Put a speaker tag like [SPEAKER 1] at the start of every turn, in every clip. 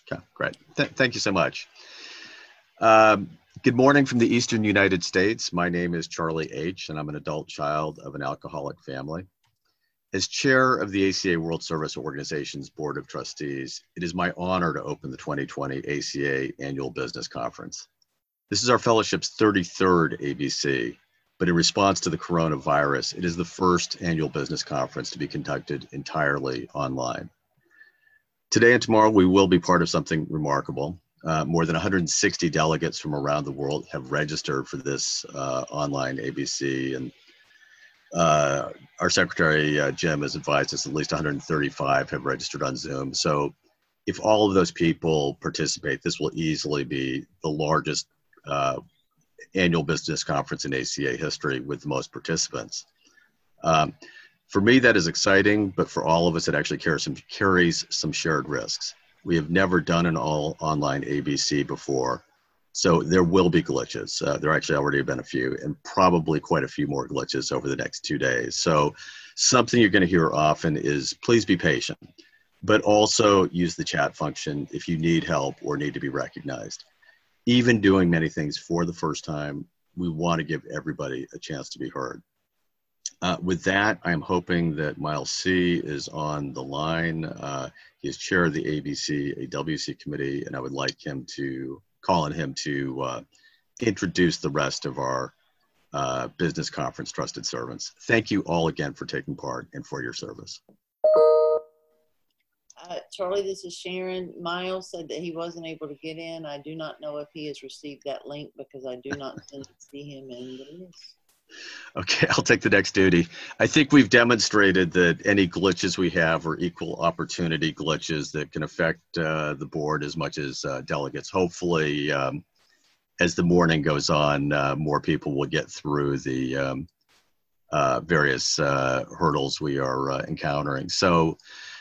[SPEAKER 1] Okay, great. Thank you so much. Um, Good morning from the Eastern United States. My name is Charlie H., and I'm an adult child of an alcoholic family. As chair of the ACA World Service Organization's Board of Trustees, it is my honor to open the 2020 ACA Annual Business Conference. This is our fellowship's 33rd ABC, but in response to the coronavirus, it is the first annual business conference to be conducted entirely online. Today and tomorrow, we will be part of something remarkable. More than 160 delegates from around the world have registered for this online ABC, and our secretary, Jim, has advised us at least 135 have registered on Zoom. So if all of those people participate, this will easily be the largest annual business conference in ACA history with the most participants. For me, that is exciting, but for all of us, it actually carries some shared risks. We have never done an all online ABC before, so there will be glitches. There actually already have been a few, and probably quite a few more glitches over the next 2 days. So something you're going to hear often is please be patient, but also use the chat function if you need help or need to be recognized. Even doing many things for the first time, we want to give everybody a chance to be heard. With that, I'm hoping that Miles C. is on the line. He is chair of the ABC AWC committee, and I would like him to call on him to introduce the rest of our business conference trusted servants. Thank you all again for taking part and for your service.
[SPEAKER 2] Charlie, this is Sharon. Miles said that he wasn't able to get in. I do not know if he has received that link because I do not see him in the list.
[SPEAKER 1] Okay, I'll take the next duty. I think we've demonstrated that any glitches we have are equal opportunity glitches that can affect the board as much as delegates. Hopefully, as the morning goes on, more people will get through the various hurdles we are encountering. So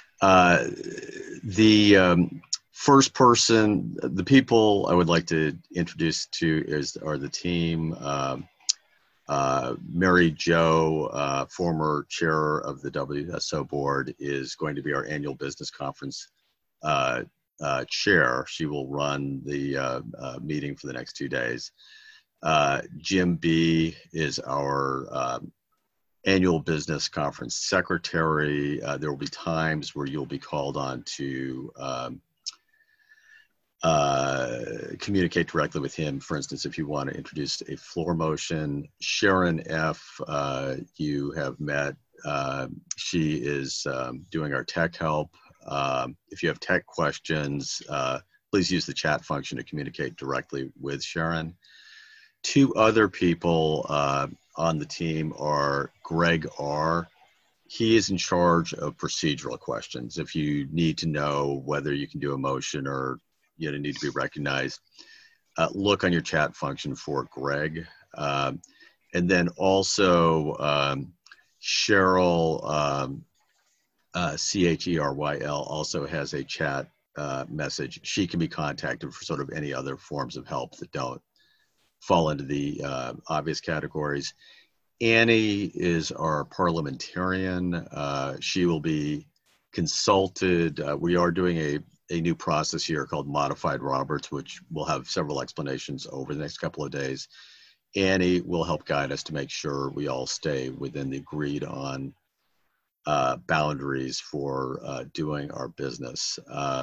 [SPEAKER 1] the first person, the people I would like to introduce to are the team. Mary Jo, former chair of the WSO board, is going to be our annual business conference chair. She will run the meeting for the next 2 days. Jim B. is our annual business conference secretary. There will be times where you'll be called on to communicate directly with him. For instance, if you want to introduce a floor motion. Sharon F., you have met. She is doing our tech help. If you have tech questions, please use the chat function to communicate directly with Sharon. 2 other people on the team are Greg R. He is in charge of procedural questions. If you need to know whether you can do a motion or need to be recognized, look on your chat function for Greg. And then also Cheryl, CHERYL, also has a chat message. She can be contacted for sort of any other forms of help that don't fall into the obvious categories. Annie is our parliamentarian. She will be consulted. We are doing a new process here called Modified Roberts, which will have several explanations over the next couple of days. Annie will help guide us to make sure we all stay within the agreed on boundaries for doing our business.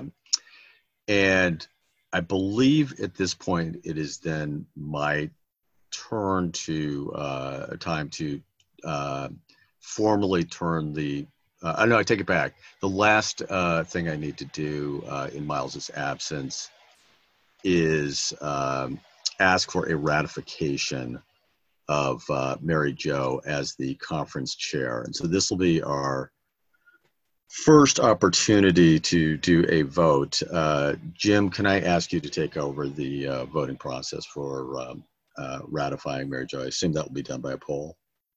[SPEAKER 1] And I believe at this point, it is then my turn to time to formally turn the no, I take it back. The last thing I need to do in Miles's absence is ask for a ratification of Mary Jo as the conference chair. And so this will be our first opportunity to do a vote. Jim, can I ask you to take over the voting process for ratifying Mary Jo? I assume that will be done by a poll.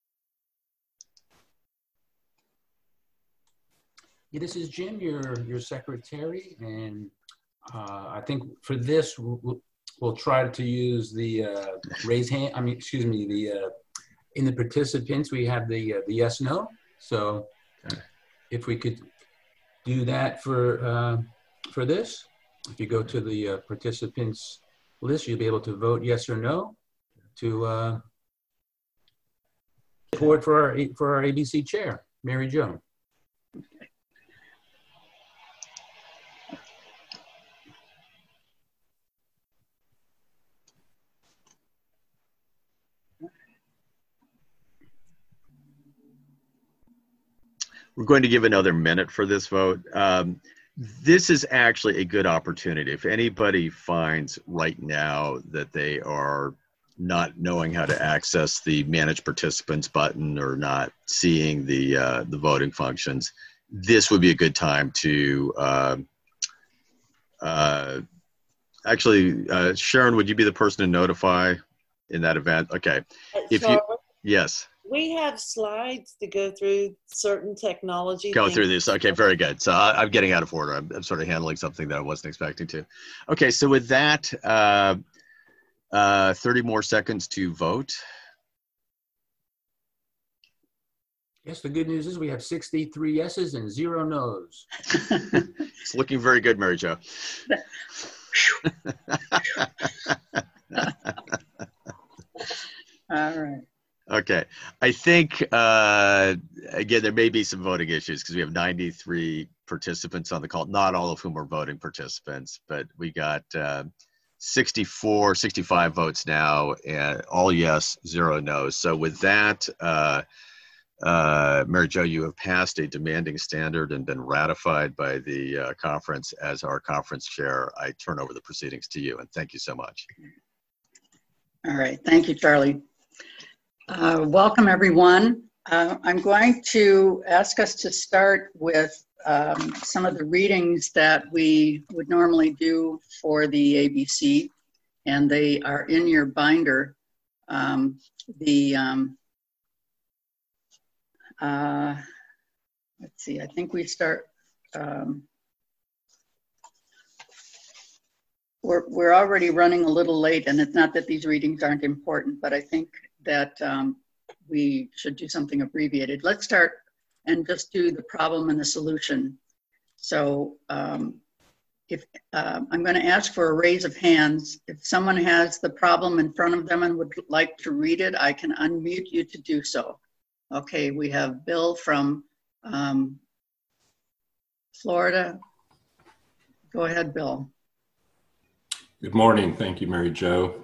[SPEAKER 3] Yeah, this is Jim, your secretary, and I think for this we'll try to use the raise hand. I mean, excuse me. In the participants we have the yes no. So if we could do that for this. If you go to the participants list, you'll be able to vote yes or no to support for our ABC chair, Mary Jo.
[SPEAKER 1] We're going to give another minute for this vote. This is actually a good opportunity. If anybody finds right now that they are not knowing how to access the Manage Participants button or not seeing the voting functions, this would be a good time to actually, Sharon, would you be the person to notify in that event? Okay. If you, yes.
[SPEAKER 2] We have slides to go through certain technology.
[SPEAKER 1] Go through this. Okay, very good. So I'm getting out of order. I'm sort of handling something that I wasn't expecting to. Okay, so with that, 30 more seconds to vote.
[SPEAKER 3] Yes, the good news is we have 63 yeses and 0 no's.
[SPEAKER 1] It's looking very good, Mary Jo.
[SPEAKER 4] All right.
[SPEAKER 1] Okay, I think, again, there may be some voting issues because we have 93 participants on the call, not all of whom are voting participants, but we got 64, 65 votes now, and all yes, 0 no's. So with that, Mary Jo, you have passed a demanding standard and been ratified by the conference as our conference chair. I turn over the proceedings to you, and thank you so much.
[SPEAKER 4] All right, thank you, Charlie. Welcome, everyone. I'm going to ask us to start with some of the readings that we would normally do for the ABC, and they are in your binder. Let's see, I think we start, we're already running a little late, and it's not that these readings aren't important, but I think that we should do something abbreviated. Let's start and just do the problem and the solution. So if I'm going to ask for a raise of hands. If someone has the problem in front of them and would like to read it, I can unmute you to do so. Okay, we have Bill from Florida. Go ahead, Bill.
[SPEAKER 5] Good morning. Thank you, Mary Jo.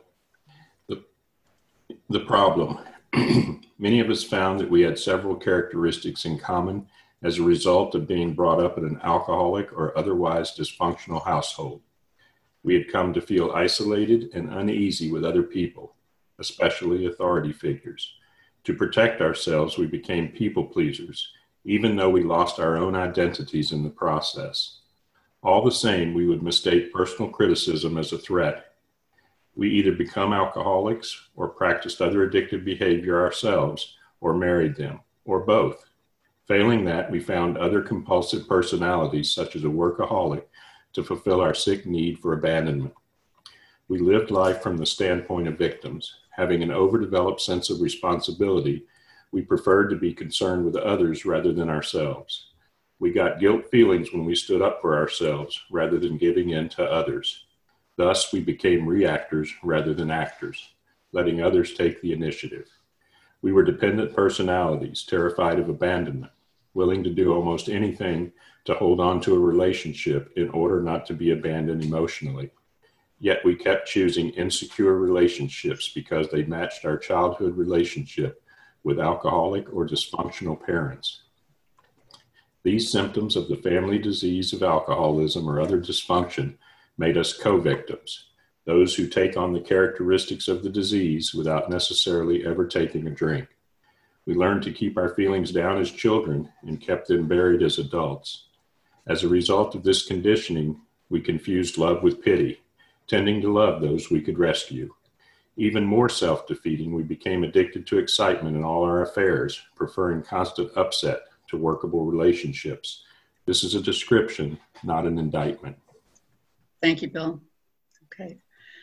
[SPEAKER 5] The problem. Many of us found that we had several characteristics in common as a result of being brought up in an alcoholic or otherwise dysfunctional household. We had come to feel isolated and uneasy with other people, especially authority figures. To protect ourselves, we became people pleasers, even though we lost our own identities in the process. All the same, we would mistake personal criticism as a threat. We either become alcoholics or practiced other addictive behavior ourselves or married them, or both. Failing that, we found other compulsive personalities, such as a workaholic, to fulfill our sick need for abandonment. We lived life from the standpoint of victims. Having an overdeveloped sense of responsibility, we preferred to be concerned with others rather than ourselves. We got guilt feelings when we stood up for ourselves rather than giving in to others. Thus, we became reactors rather than actors, letting others take the initiative. We were dependent personalities, terrified of abandonment, willing to do almost anything to hold on to a relationship in order not to be abandoned emotionally. Yet we kept choosing insecure relationships because they matched our childhood relationship with alcoholic or dysfunctional parents. These symptoms of the family disease of alcoholism or other dysfunction made us co-victims, those who take on the characteristics of the disease without necessarily ever taking a drink. We learned to keep our feelings down as children and kept them buried as adults. As a result of this conditioning, we confused love with pity, tending to love those we could rescue. Even more self-defeating, we became addicted to excitement in all our affairs, preferring constant upset to workable relationships. This is a description, not an indictment.
[SPEAKER 4] Thank you, Bill. Okay.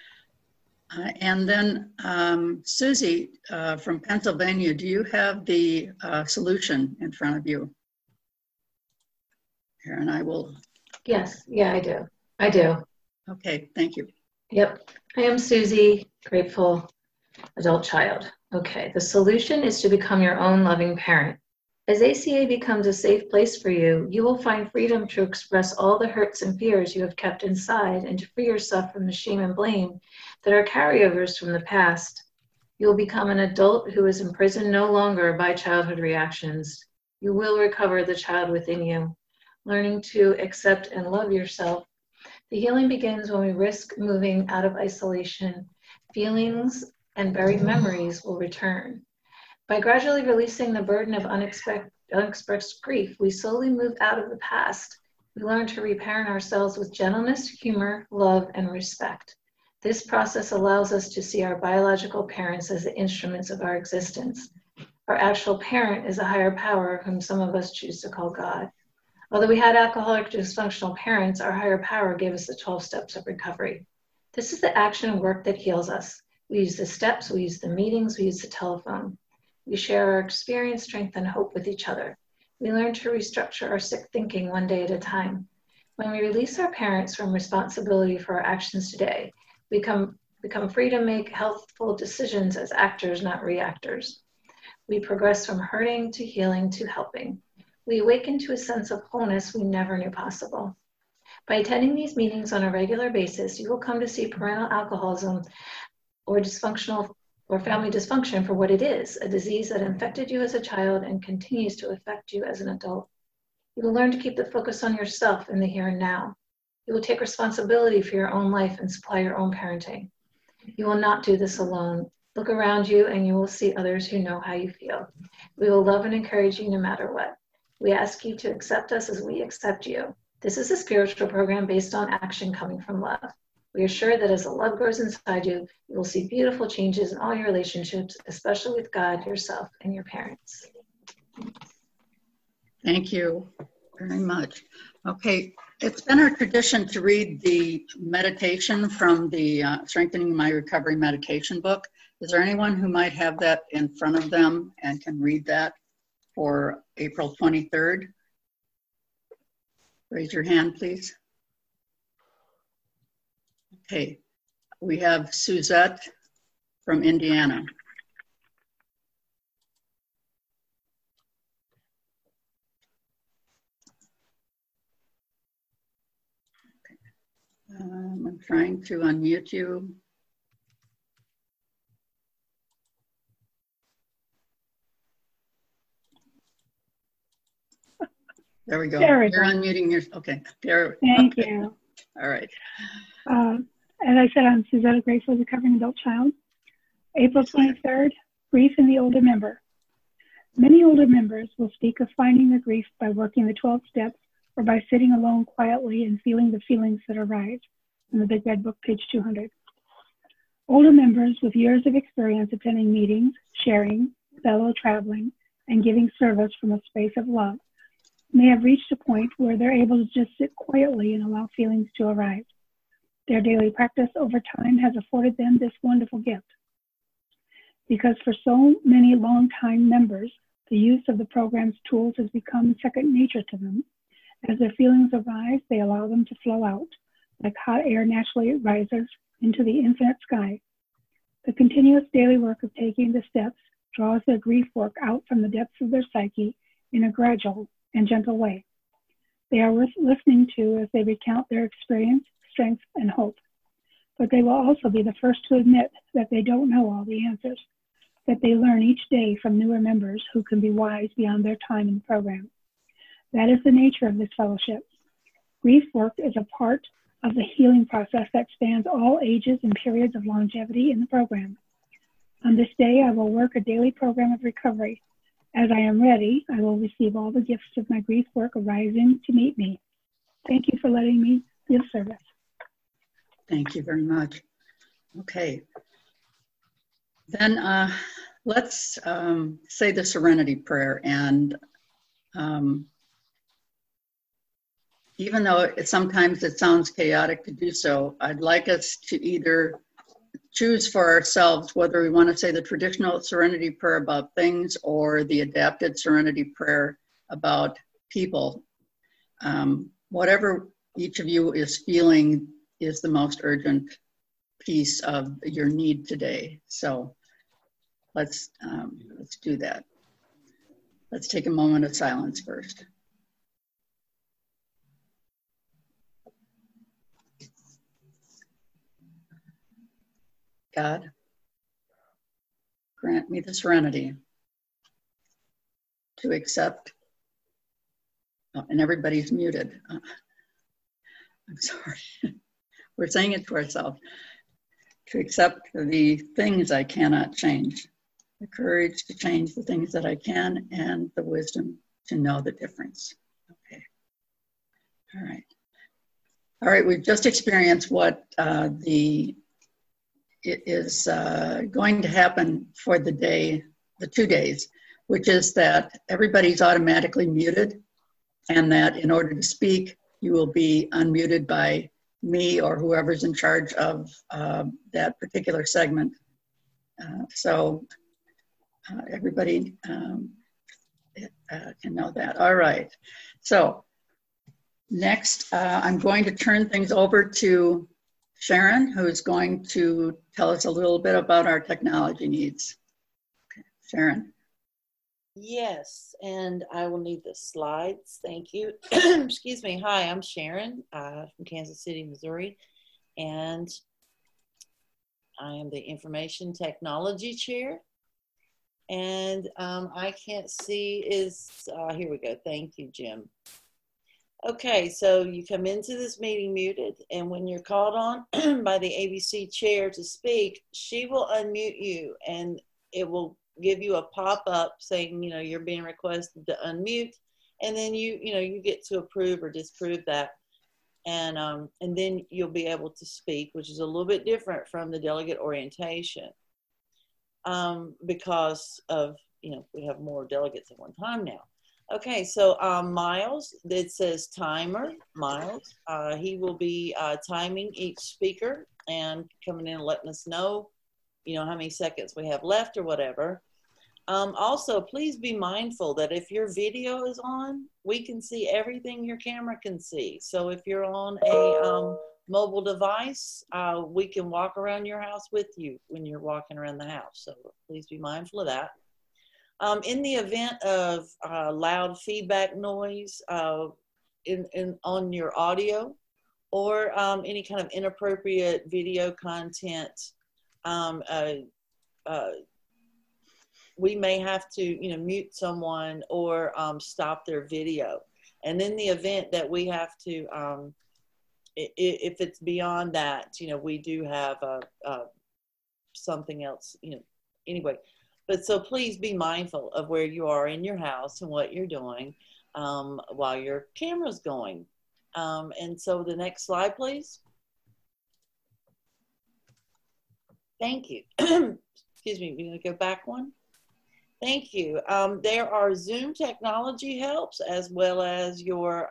[SPEAKER 4] And then Susie from Pennsylvania, do you have the solution in front of you? Here, and I will.
[SPEAKER 6] Yes, yeah, I do.
[SPEAKER 4] Okay, thank you.
[SPEAKER 6] Yep. I am Susie, grateful adult child. Okay, the solution is to become your own loving parent. As ACA becomes a safe place for you, you will find freedom to express all the hurts and fears you have kept inside and to free yourself from the shame and blame that are carryovers from the past. You will become an adult who is imprisoned no longer by childhood reactions. You will recover the child within you, learning to accept and love yourself. The healing begins when we risk moving out of isolation. Feelings and buried memories will return. By gradually releasing the burden of unexpressed grief, we slowly move out of the past. We learn to reparent ourselves with gentleness, humor, love, and respect. This process allows us to see our biological parents as the instruments of our existence. Our actual parent is a higher power whom some of us choose to call God. Although we had alcoholic dysfunctional parents, our higher power gave us the 12 steps of recovery. This is the action work that heals us. We use the steps, we use the meetings, we use the telephone. We share our experience, strength, and hope with each other. We learn to restructure our sick thinking one day at a time. When we release our parents from responsibility for our actions today, we become free to make healthful decisions as actors, not reactors. We progress from hurting to healing to helping. We awaken to a sense of wholeness we never knew possible. By attending these meetings on a regular basis, you will come to see parental alcoholism or dysfunctional or family dysfunction for what it is, a disease that infected you as a child and continues to affect you as an adult. You will learn to keep the focus on yourself in the here and now. You will take responsibility for your own life and supply your own parenting. You will not do this alone. Look around you and you will see others who know how you feel. We will love and encourage you no matter what. We ask you to accept us as we accept you. This is a spiritual program based on action coming from love. We are sure that as the love grows inside you, you will see beautiful changes in all your relationships, especially with God, yourself, and your parents.
[SPEAKER 4] Thank you very much. Okay, it's been our tradition to read the meditation from the Strengthening My Recovery meditation book. Is there anyone who might have that in front of them and can read that for April 23rd? Raise your hand, please. Okay, we have Suzette from Indiana. I'm trying to unmute you. There we go.
[SPEAKER 7] There we
[SPEAKER 4] You're
[SPEAKER 7] go.
[SPEAKER 4] unmuting your, okay. There.
[SPEAKER 7] Thank
[SPEAKER 4] Okay.
[SPEAKER 7] you.
[SPEAKER 4] All right.
[SPEAKER 7] As I said, I'm Suzette, grateful recovering adult child. April 23rd, grief in the older member. Many older members will speak of finding their grief by working the 12 steps or by sitting alone quietly and feeling the feelings that arise. In the Big Red Book, page 200. Older members with years of experience attending meetings, sharing, fellow traveling, and giving service from a space of love may have reached a point where they're able to just sit quietly and allow feelings to arise. Their daily practice over time has afforded them this wonderful gift. Because for so many longtime members, the use of the program's tools has become second nature to them. As their feelings arise, they allow them to flow out, like hot air naturally rises into the infinite sky. The continuous daily work of taking the steps draws their grief work out from the depths of their psyche in a gradual and gentle way. They are worth listening to as they recount their experience, strength, and hope. But they will also be the first to admit that they don't know all the answers, that they learn each day from newer members who can be wise beyond their time in the program. That is the nature of this fellowship. Grief work is a part of the healing process that spans all ages and periods of longevity in the program. On this day, I will work a daily program of recovery. As I am ready, I will receive all the gifts of my grief work arising to meet me. Thank you for letting me give service.
[SPEAKER 4] Thank you very much. Okay. Then let's say the Serenity Prayer. And even though sometimes it sounds chaotic to do so, I'd like us to either choose for ourselves whether we want to say the traditional Serenity Prayer about things or the adapted Serenity Prayer about people. Whatever each of you is feeling is the most urgent piece of your need today. So let's do that. Let's take a moment of silence first. God, grant me the serenity to accept, oh, and everybody's muted. I'm sorry. We're saying it to ourselves. To accept the things I cannot change, the courage to change the things that I can, and the wisdom to know the difference. Okay. All right. All right, we've just experienced what is going to happen for the day, the 2 days, which is that everybody's automatically muted, and that in order to speak, you will be unmuted by me or whoever's in charge of that particular segment. So everybody can know that. All right. So next, I'm going to turn things over to Sharon, who's going to tell us a little bit about our technology needs. Okay. Sharon.
[SPEAKER 2] Yes, and I will need the slides. Thank you. Excuse me. Hi, I'm Sharon from Kansas City, Missouri, and I am the Information Technology Chair. And I can't see here we go. Thank you, Jim. Okay, so you come into this meeting muted, and when you're called on by the ABC chair to speak, she will unmute you, and it will give you a pop-up saying, you're being requested to unmute, and then you get to approve or disapprove that, and then you'll be able to speak, which is a little bit different from the delegate orientation, because of we have more delegates at one time now. Okay, so Miles, it says timer, Miles. He will be timing each speaker and coming in and letting us know, how many seconds we have left or whatever. Also, please be mindful that if your video is on, we can see everything your camera can see. So if you're on a mobile device, we can walk around your house with you when you're walking around the house. So please be mindful of that. In the event of loud feedback noise on your audio or any kind of inappropriate video content, we may have to, mute someone or stop their video. And in the event that we have to, if it's beyond that, we do have something else, anyway. But so please be mindful of where you are in your house and what you're doing while your camera's going. And so the next slide, please. Thank you. Excuse me, we're gonna go back one. Thank you. There are Zoom technology helps as well as your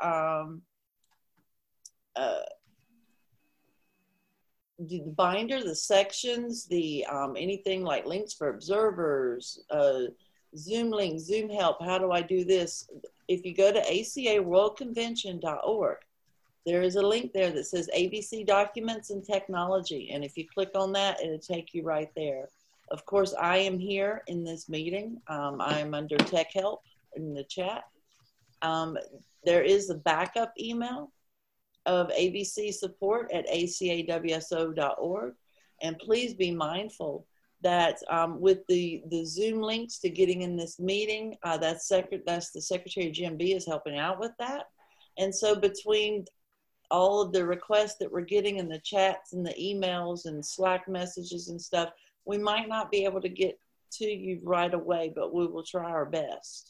[SPEAKER 2] the binder, the sections, the anything like links for observers, Zoom link, Zoom help, how do I do this? If you go to acaworldconvention.org, there is a link there that says ABC Documents and Technology. And if you click on that, it'll take you right there. Of course, I am here in this meeting. I am under Tech Help in the chat. There is a backup email of ABC support at acawso.org. And please be mindful that with the Zoom links to getting in this meeting, that's the Secretary Jim B is helping out with that. And so between all of the requests that we're getting in the chats and the emails and Slack messages and stuff, we might not be able to get to you right away, but we will try our best.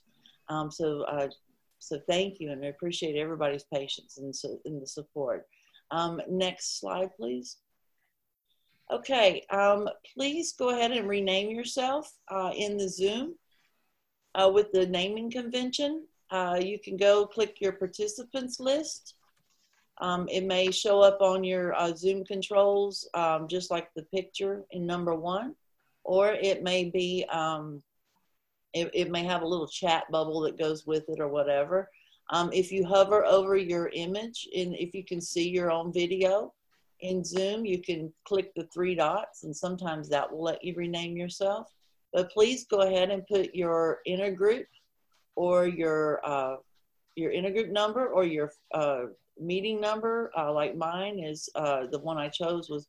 [SPEAKER 2] So thank you, and I appreciate everybody's patience and the support. Next slide, please. Okay, please go ahead and rename yourself in the Zoom with the naming convention. You can go click your participants list. It may show up on your Zoom controls, just like the picture in number 1, or it may be, it may have a little chat bubble that goes with it or whatever. If you hover over your image and if you can see your own video, In Zoom, you can click the 3 dots, and sometimes that will let you rename yourself. But please go ahead and put your intergroup or your intergroup number or your meeting number. Like mine is, the one I chose was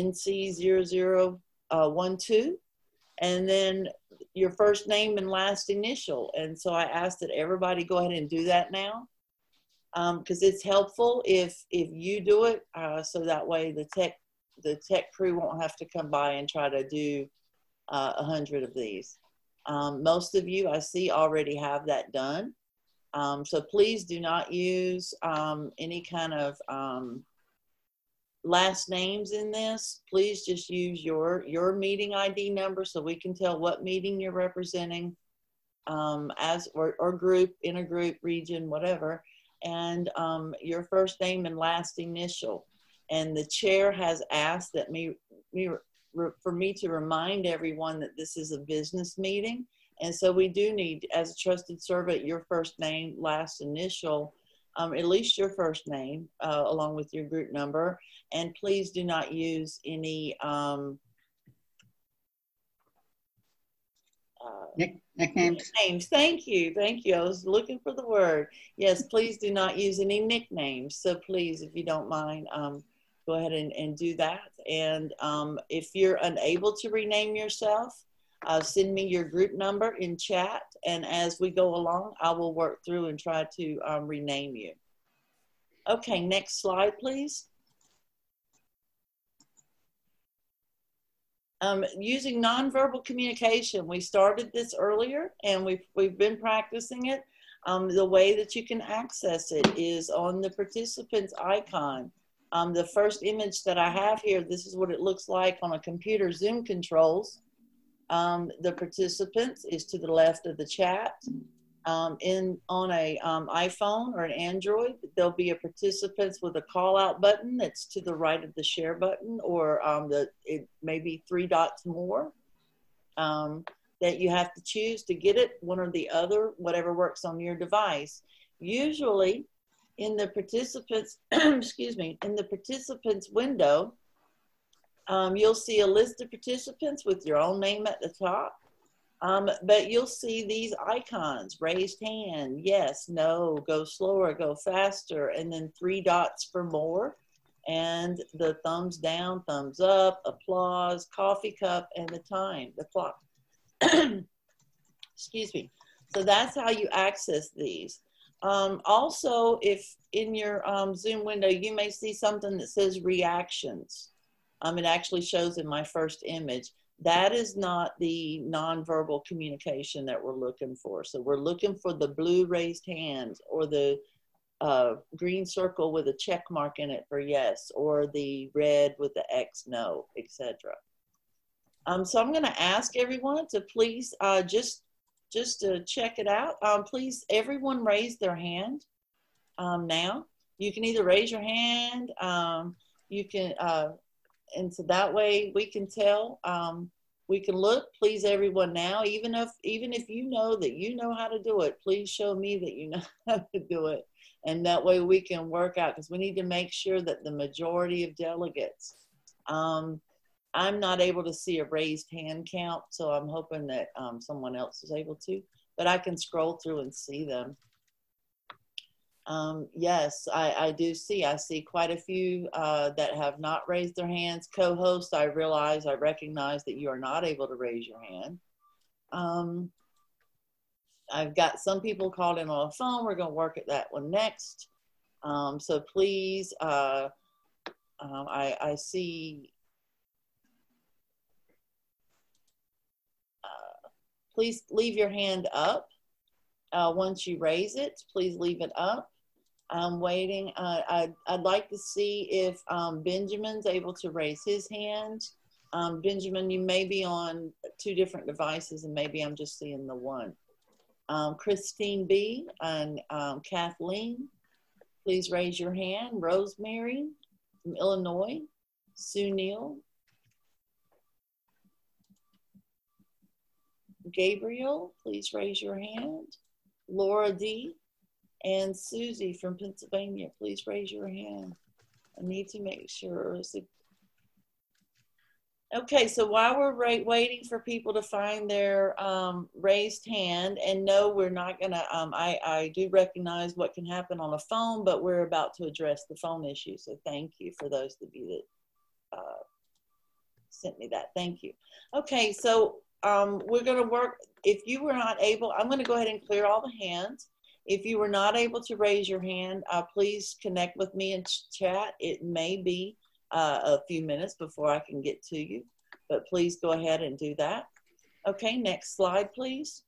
[SPEAKER 2] NC0012. And then your first name and last initial. And so I asked that everybody go ahead and do that now, because it's helpful if you do it, so that way the tech crew won't have to come by and try to do 100 of these. Most of you I see already have that done. So please do not use any kind of last names in this. Please just use your meeting ID number so we can tell what meeting you're representing, or group, intergroup, region, whatever, and your first name and last initial. And the chair has asked that for me to remind everyone that this is a business meeting. And so we do need, as a trusted servant, your first name, last initial, at least your first name, along with your group number. And please do not use any
[SPEAKER 4] nicknames.
[SPEAKER 2] Thank you. I was looking for the word. Yes, please do not use any nicknames. So please, if you don't mind, go ahead and do that. And if you're unable to rename yourself, send me your group number in chat. And as we go along, I will work through and try to rename you. Okay, next slide, please. Using nonverbal communication. We started this earlier and we've been practicing it. The way that you can access it is on the participants icon. The first image that I have here, this is what it looks like on a computer Zoom controls. The participants is to the left of the chat. On a iPhone or an Android, there'll be a participants with a call out button that's to the right of the share button, or it may be 3 dots more that you have to choose to get it, one or the other, whatever works on your device. Usually in the participants, excuse me, in the participants window, you'll see a list of participants with your own name at the top. But you'll see these icons: raised hand, yes, no, go slower, go faster, and then 3 dots for more, and the thumbs down, thumbs up, applause, coffee cup, and the time, the clock. Excuse me. So that's how you access these. Also, if in your Zoom window, you may see something that says reactions. It actually shows in my first image. That is not the nonverbal communication that we're looking for. So we're looking for the blue raised hands, or the green circle with a check mark in it for yes, or the red with the X no, etc. So I'm going to ask everyone to please just to check it out. Please, everyone raise their hand now. You can either raise your hand, you can. And so that way we can tell, we can look. Please, everyone now, even if you know that you know how to do it, please show me that you know how to do it. And that way we can work out, because we need to make sure that the majority of delegates, I'm not able to see a raised hand count, so I'm hoping that someone else is able to, but I can scroll through and see them. Yes, I do see. I see quite a few that have not raised their hands. Co-host, I recognize that you are not able to raise your hand. I've got some people called in on the phone. We're going to work at that one next. So please, I see. Please leave your hand up. Once you raise it, please leave it up. I'm waiting. I'd like to see if Benjamin's able to raise his hand. Benjamin, you may be on 2 different devices, and maybe I'm just seeing the one. Christine B. and Kathleen, please raise your hand. Rosemary from Illinois. Sue Neal. Gabriel, please raise your hand. Laura D. and Susie from Pennsylvania, please raise your hand. I need to make sure. Okay, so while we're waiting for people to find their raised hand, and no, we're not gonna, I do recognize what can happen on a phone, but we're about to address the phone issue. So thank you for those of you that sent me that. Thank you. Okay, so we're gonna work, if you were not able, I'm gonna go ahead and clear all the hands. If you were not able to raise your hand, please connect with me in chat. It may be a few minutes before I can get to you, but please go ahead and do that. Okay, next slide, please.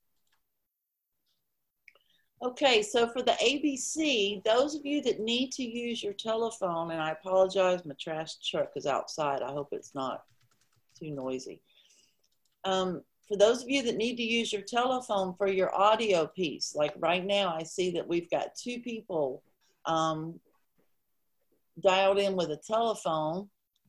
[SPEAKER 2] Okay, so for the ABC, those of you that need to use your telephone, and I apologize, my trash truck is outside. I hope it's not too noisy. For those of you that need to use your telephone for your audio piece, like right now, I see that we've got 2 people dialed in with a telephone.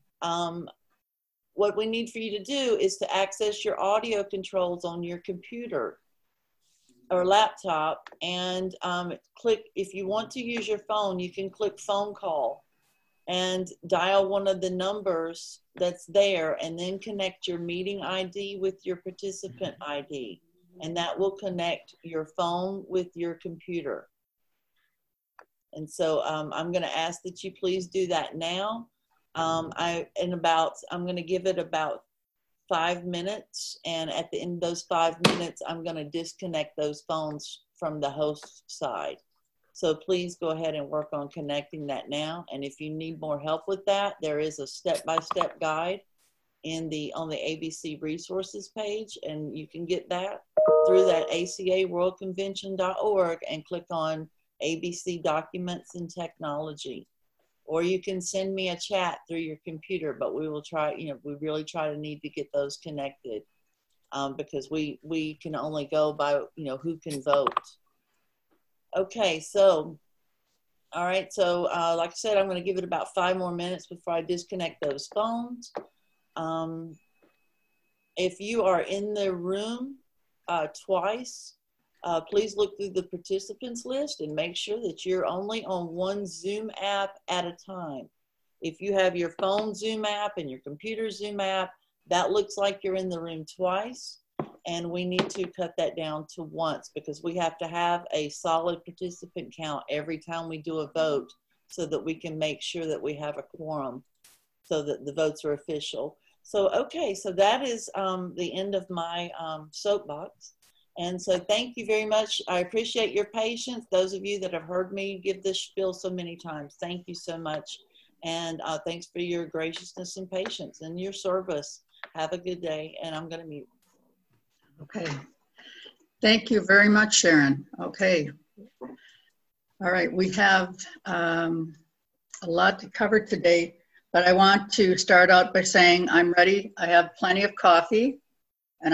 [SPEAKER 2] What we need for you to do is to access your audio controls on your computer or laptop and click, if you want to use your phone, you can click phone call and dial one of the numbers that's there, and then connect your meeting ID with your participant ID, and that will connect your phone with your computer. And so I'm going to ask that you please do that now. I'm going to give it about 5 minutes, and at the end of those 5 minutes, I'm going to disconnect those phones from the host side. So please go ahead and work on connecting that now. And if you need more help with that, there is a step-by-step guide on the ABC resources page, and you can get that through that acaworldconvention.org and click on ABC Documents and Technology. Or you can send me a chat through your computer, but we will try, we really try to need to get those connected because we can only go by, who can vote. Okay, so, all right, so like I said, I'm going to give it about 5 more minutes before I disconnect those phones. If you are in the room twice, please look through the participants list and make sure that you're only on one Zoom app at a time. If you have your phone Zoom app and your computer Zoom app, that looks like you're in the room twice. And we need to cut that down to once because we have to have a solid participant count every time we do a vote so that we can make sure that we have a quorum so that the votes are official. So, okay, so that is the end of my soapbox. And so thank you very much. I appreciate your patience. Those of you that have heard me give this spiel so many times, thank you so much. And thanks for your graciousness and patience and your service. Have a good day. And I'm going to mute.
[SPEAKER 4] Okay. Thank you very much, Sharon. Okay. All right. We have a lot to cover today, but I want to start out by saying I'm ready. I have plenty of coffee and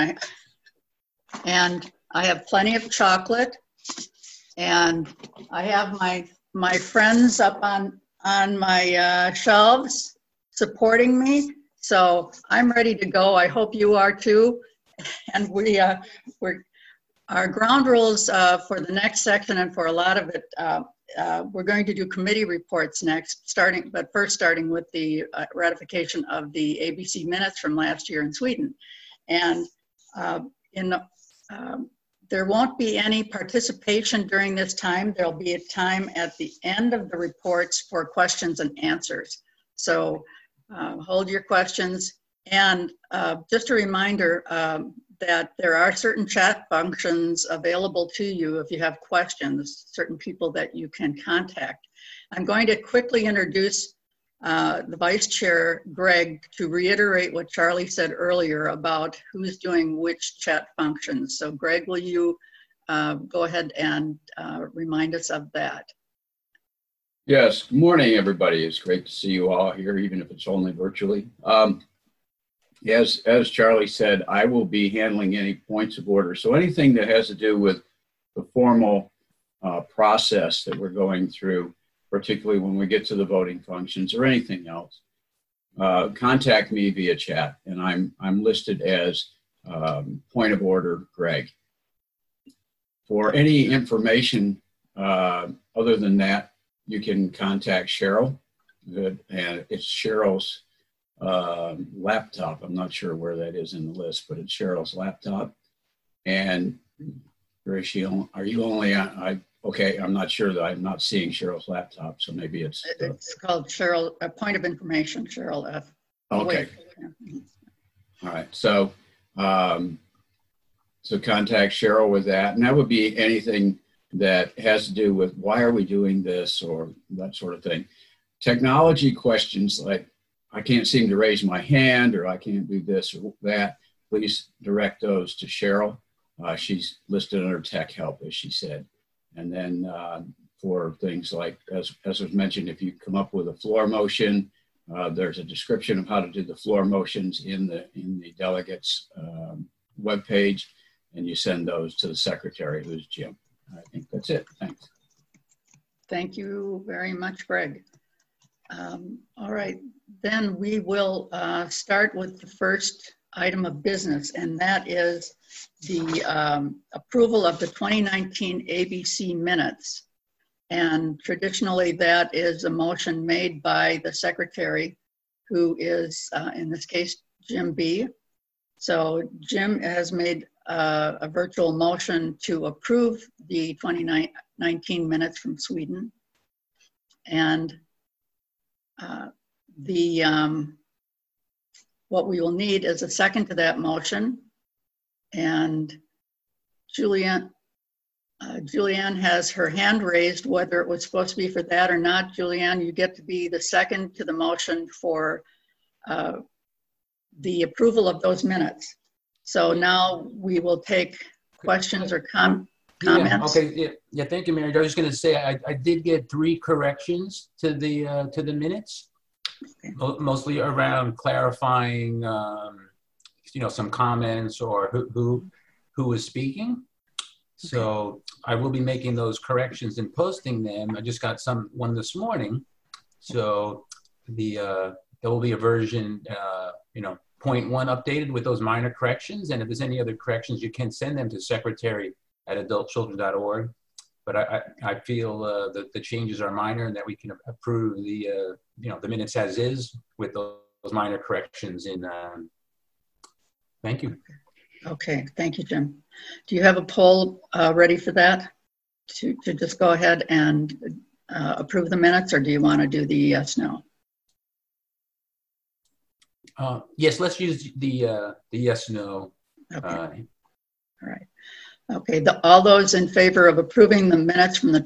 [SPEAKER 4] I have plenty of chocolate, and I have my friends up on my shelves supporting me. So I'm ready to go. I hope you are too. And our ground rules for the next section and for a lot of it, we're going to do committee reports next, but first starting with the ratification of the ABC minutes from last year in Sweden. And there won't be any participation during this time. There'll be a time at the end of the reports for questions and answers. So hold your questions. And just a reminder that there are certain chat functions available to you if you have questions, certain people that you can contact. I'm going to quickly introduce the Vice Chair, Greg, to reiterate what Charlie said earlier about who's doing which chat functions. So Greg, will you go ahead and remind us of that?
[SPEAKER 8] Yes, good morning, everybody. It's great to see you all here, even if it's only virtually. As Charlie said, I will be handling any points of order. So anything that has to do with the formal process that we're going through, particularly when we get to the voting functions or anything else, contact me via chat, and I'm listed as point of order Greg. For any information other than that, you can contact Cheryl good. And it's Cheryl's laptop. I'm not sure where that is in the list, but it's Cheryl's laptop. And where is she? Are you only on? Okay, I'm not sure that I'm not seeing Cheryl's laptop, so maybe it's.
[SPEAKER 4] It's called Cheryl, a point of information, Cheryl F.
[SPEAKER 8] Okay. All right. So, so contact Cheryl with that, and that would be anything that has to do with why are we doing this or that sort of thing. Technology questions like I can't seem to raise my hand or I can't do this or that, please direct those to Cheryl. She's listed under tech help, as she said. And then for things like, as was mentioned, if you come up with a floor motion, there's a description of how to do the floor motions in the delegates webpage, and you send those to the secretary, who's Jim. I think that's it. Thanks.
[SPEAKER 4] Thank you very much, Greg. All right, then we will start with the first item of business, and that is the approval of the 2019 ABC minutes. And traditionally, that is a motion made by the secretary, who is, in this case, Jim B. So Jim has made a virtual motion to approve the 2019 minutes from Sweden. And what we will need is a second to that motion. And Julianne has her hand raised, whether it was supposed to be for that or not. Julianne, you get to be the second to the motion for the approval of those minutes. So now we will take questions or comments.
[SPEAKER 3] Yeah, okay, yeah, thank you, Mary. I was just going to say I did get 3 corrections to the minutes, okay. Mostly around clarifying, some comments or who was speaking. So I will be making those corrections and posting them. I just got one this morning. So there will be a version, 0.1 updated with those minor corrections. And if there's any other corrections, you can send them to secretary@adultchildren.org. But I feel that the changes are minor and that we can approve the minutes as is with those minor corrections in. Thank you.
[SPEAKER 4] Okay, thank you, Jim. Do you have a poll ready for that? To just go ahead and approve the minutes, or do you want to do the yes, no?
[SPEAKER 3] Yes, let's use the yes, no.
[SPEAKER 4] Okay. All right. Okay, all those in favor of approving the minutes from the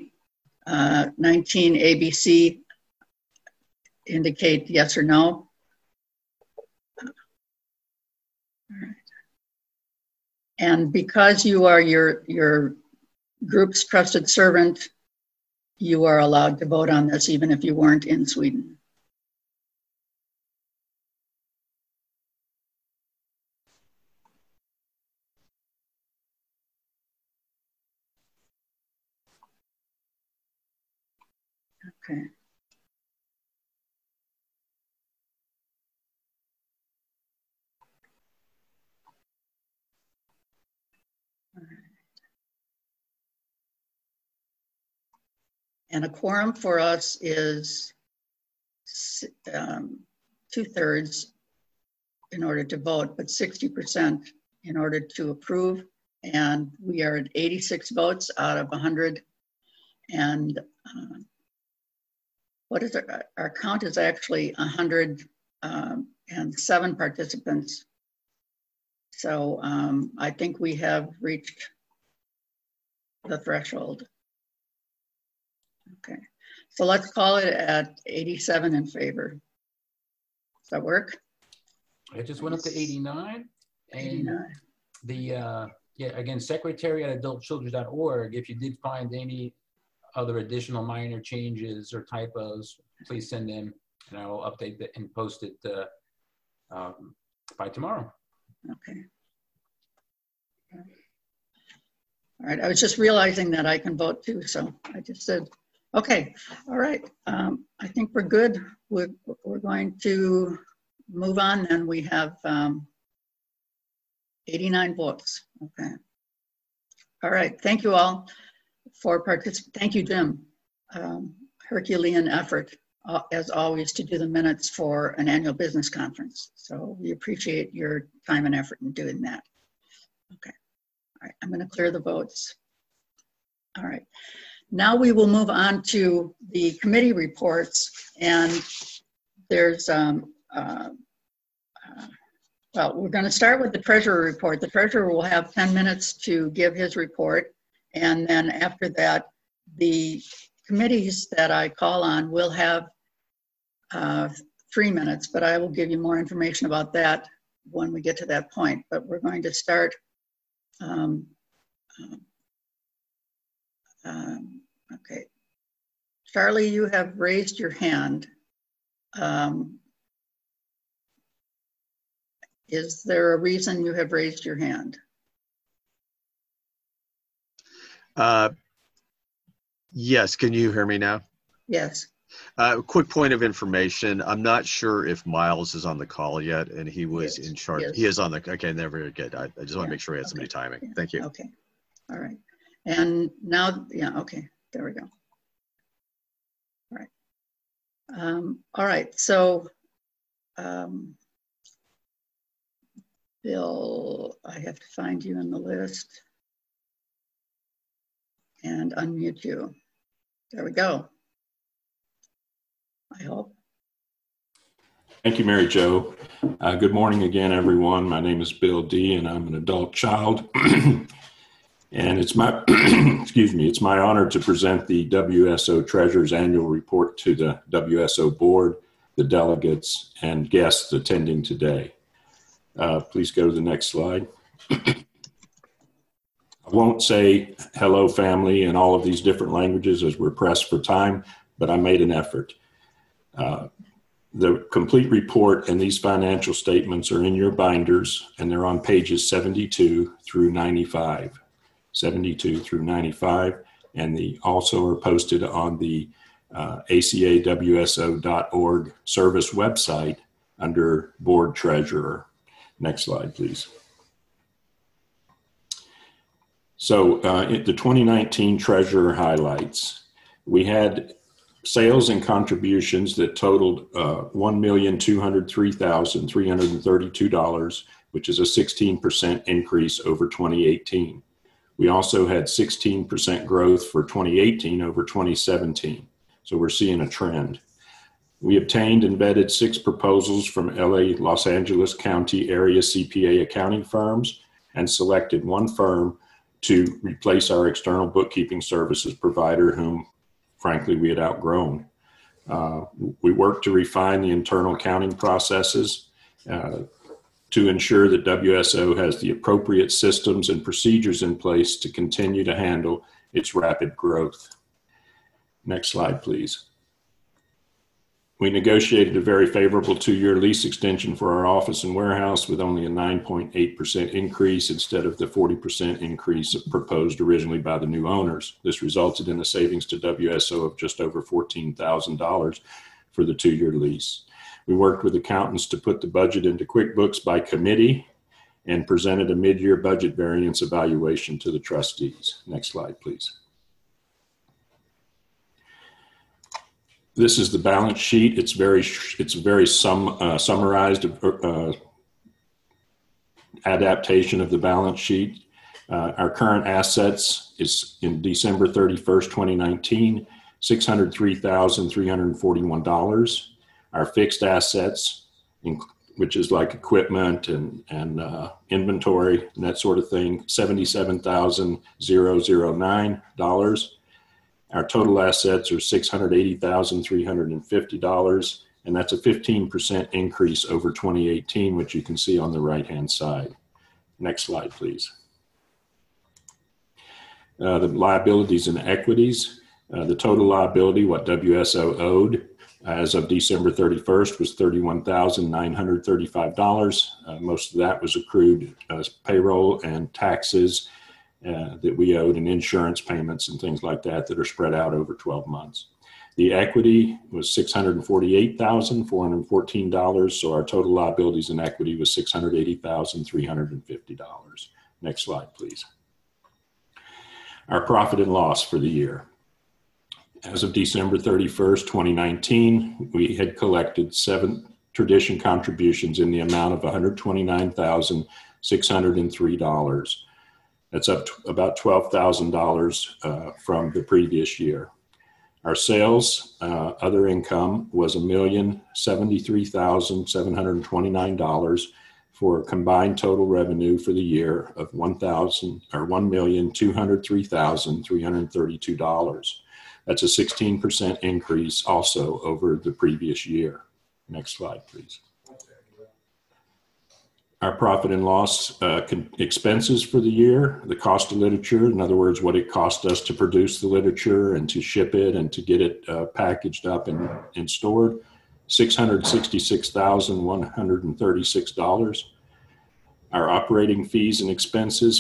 [SPEAKER 4] 2019 ABC indicate yes or no. All right. And because you are your group's trusted servant, you are allowed to vote on this even if you weren't in Sweden. Okay. All right. And a quorum for us is 2/3 in order to vote, but 60% in order to approve. And we are at 86 votes out of 100. And what is our count is actually 107 participants. So I think we have reached the threshold. Okay, so let's call it at 87 in favor. Does that work?
[SPEAKER 3] It just went up to 89. And
[SPEAKER 4] 89.
[SPEAKER 3] Again, secretary@adultchildren.org. If you did find any other additional minor changes or typos, please send them and I will update that and post it by tomorrow.
[SPEAKER 4] Okay. All right, I was just realizing that I can vote too, so I just said, okay, all right. I think we're good. We're going to move on, and we have 89 votes. Okay. All right, thank you all for participating. Thank you, Jim. Herculean effort as always, to do the minutes for an annual business conference. So we appreciate your time and effort in doing that. Okay. All right, I'm going to clear the votes. All right. Now we will move on to the committee reports, and there's, well, we're going to start with the treasurer report. The treasurer will have 10 minutes to give his report, and then after that, the committees that I call on will have 3 minutes, but I will give you more information about that when we get to that point. But we're going to start. Okay. Charlie, you have raised your hand. Is there a reason you have raised your hand?
[SPEAKER 1] Yes, can you hear me now?
[SPEAKER 4] Yes.
[SPEAKER 1] Quick point of information. I'm not sure if Miles is on the call yet, and he was in charge. He is on the, okay, never good. I just want to make sure we had somebody timing.
[SPEAKER 4] Yeah.
[SPEAKER 1] Thank you.
[SPEAKER 4] Okay. All right. And now, yeah, okay, there we go. All right. All right, so Bill, I have to find you in the list and unmute you. There we go. I hope.
[SPEAKER 5] Thank you, Mary Jo. Good morning again, everyone. My name is Bill D, and I'm an adult child. And it's my, excuse me, it's my honor to present the WSO Treasurer's Annual Report to the WSO Board, the delegates, and guests attending today. Please go to the next slide. I won't say hello, family, in all of these different languages as we're pressed for time, but I made an effort. The complete report and these financial statements are in your binders, and they're on pages 72 through 95. 72 through 95, and they also are posted on the acawso.org service website under Board Treasurer. Next slide, please. So the 2019 Treasurer highlights. We had sales and contributions that totaled $1,203,332, which is a 16% increase over 2018. We also had 16% growth for 2018 over 2017. So we're seeing a trend. We obtained and vetted 6 proposals from LA, Los Angeles County area CPA accounting firms and selected 1 firm to replace our external bookkeeping services provider, whom frankly we had outgrown. We worked to refine the internal accounting processes to ensure that WSO has the appropriate systems and procedures in place to continue to handle its rapid growth. Next slide, please. We negotiated a very favorable 2-year lease extension for our office and warehouse with only a 9.8% increase instead of the 40% increase proposed originally by the new owners. This resulted in a savings to WSO of just over $14,000 for the 2-year lease. We worked with accountants to put the budget into QuickBooks by committee and presented a mid-year budget variance evaluation to the trustees. Next slide, please. This is the balance sheet. It's very summarized adaptation of the balance sheet. Our current assets is in December 31st, 2019, $603,341. Our fixed assets, which is like equipment and inventory and that sort of thing, $77,009. Our total assets are $680,350, and that's a 15% increase over 2018, which you can see on the right-hand side. Next slide, please. The liabilities and equities. The total liability, what WSO owed as of December 31st, was $31,935. Most of that was accrued as payroll and taxes that we owed, and insurance payments and things like that that are spread out over 12 months. The equity was $648,414, so our total liabilities and equity was $680,350. Next slide, please. Our profit and loss for the year. As of December 31st, 2019, we had collected 7 tradition contributions in the amount of $129,603. That's up about $12,000 from the previous year. Our sales, other income, was $1,073,729 for a combined total revenue for the year of $1,203,332. That's a 16% increase also over the previous year. Next slide, please. Our profit and loss expenses for the year, the cost of literature, in other words, what it cost us to produce the literature and to ship it and to get it packaged up and stored, $666,136. Our operating fees and expenses,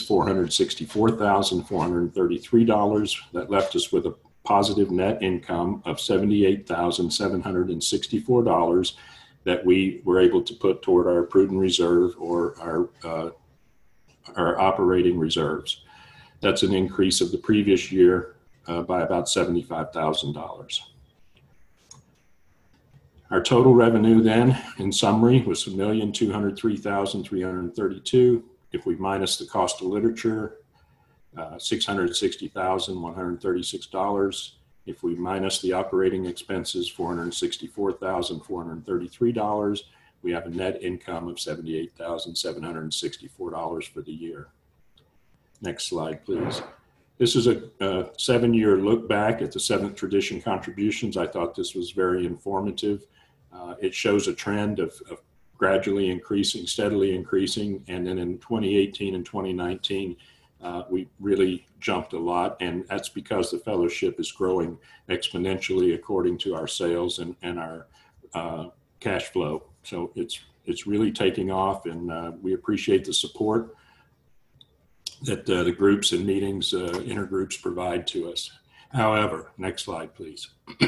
[SPEAKER 5] $464,433. That left us with a positive net income of $78,764 that we were able to put toward our prudent reserve or our operating reserves. That's an increase of the previous year by about $75,000. Our total revenue then, in summary, was $1,203,332. If we minus the cost of literature, $660,136. If we minus the operating expenses, $464,433, we have a net income of $78,764 for the year. Next slide, please. This is a 7-year look back at the 7th tradition contributions. I thought this was very informative. It shows a trend of gradually increasing, steadily increasing, and then in 2018 and 2019, we really jumped a lot, and that's because the fellowship is growing exponentially according to our sales and our cash flow. So it's really taking off, and we appreciate the support that the groups and meetings, intergroups provide to us. However, next slide, please.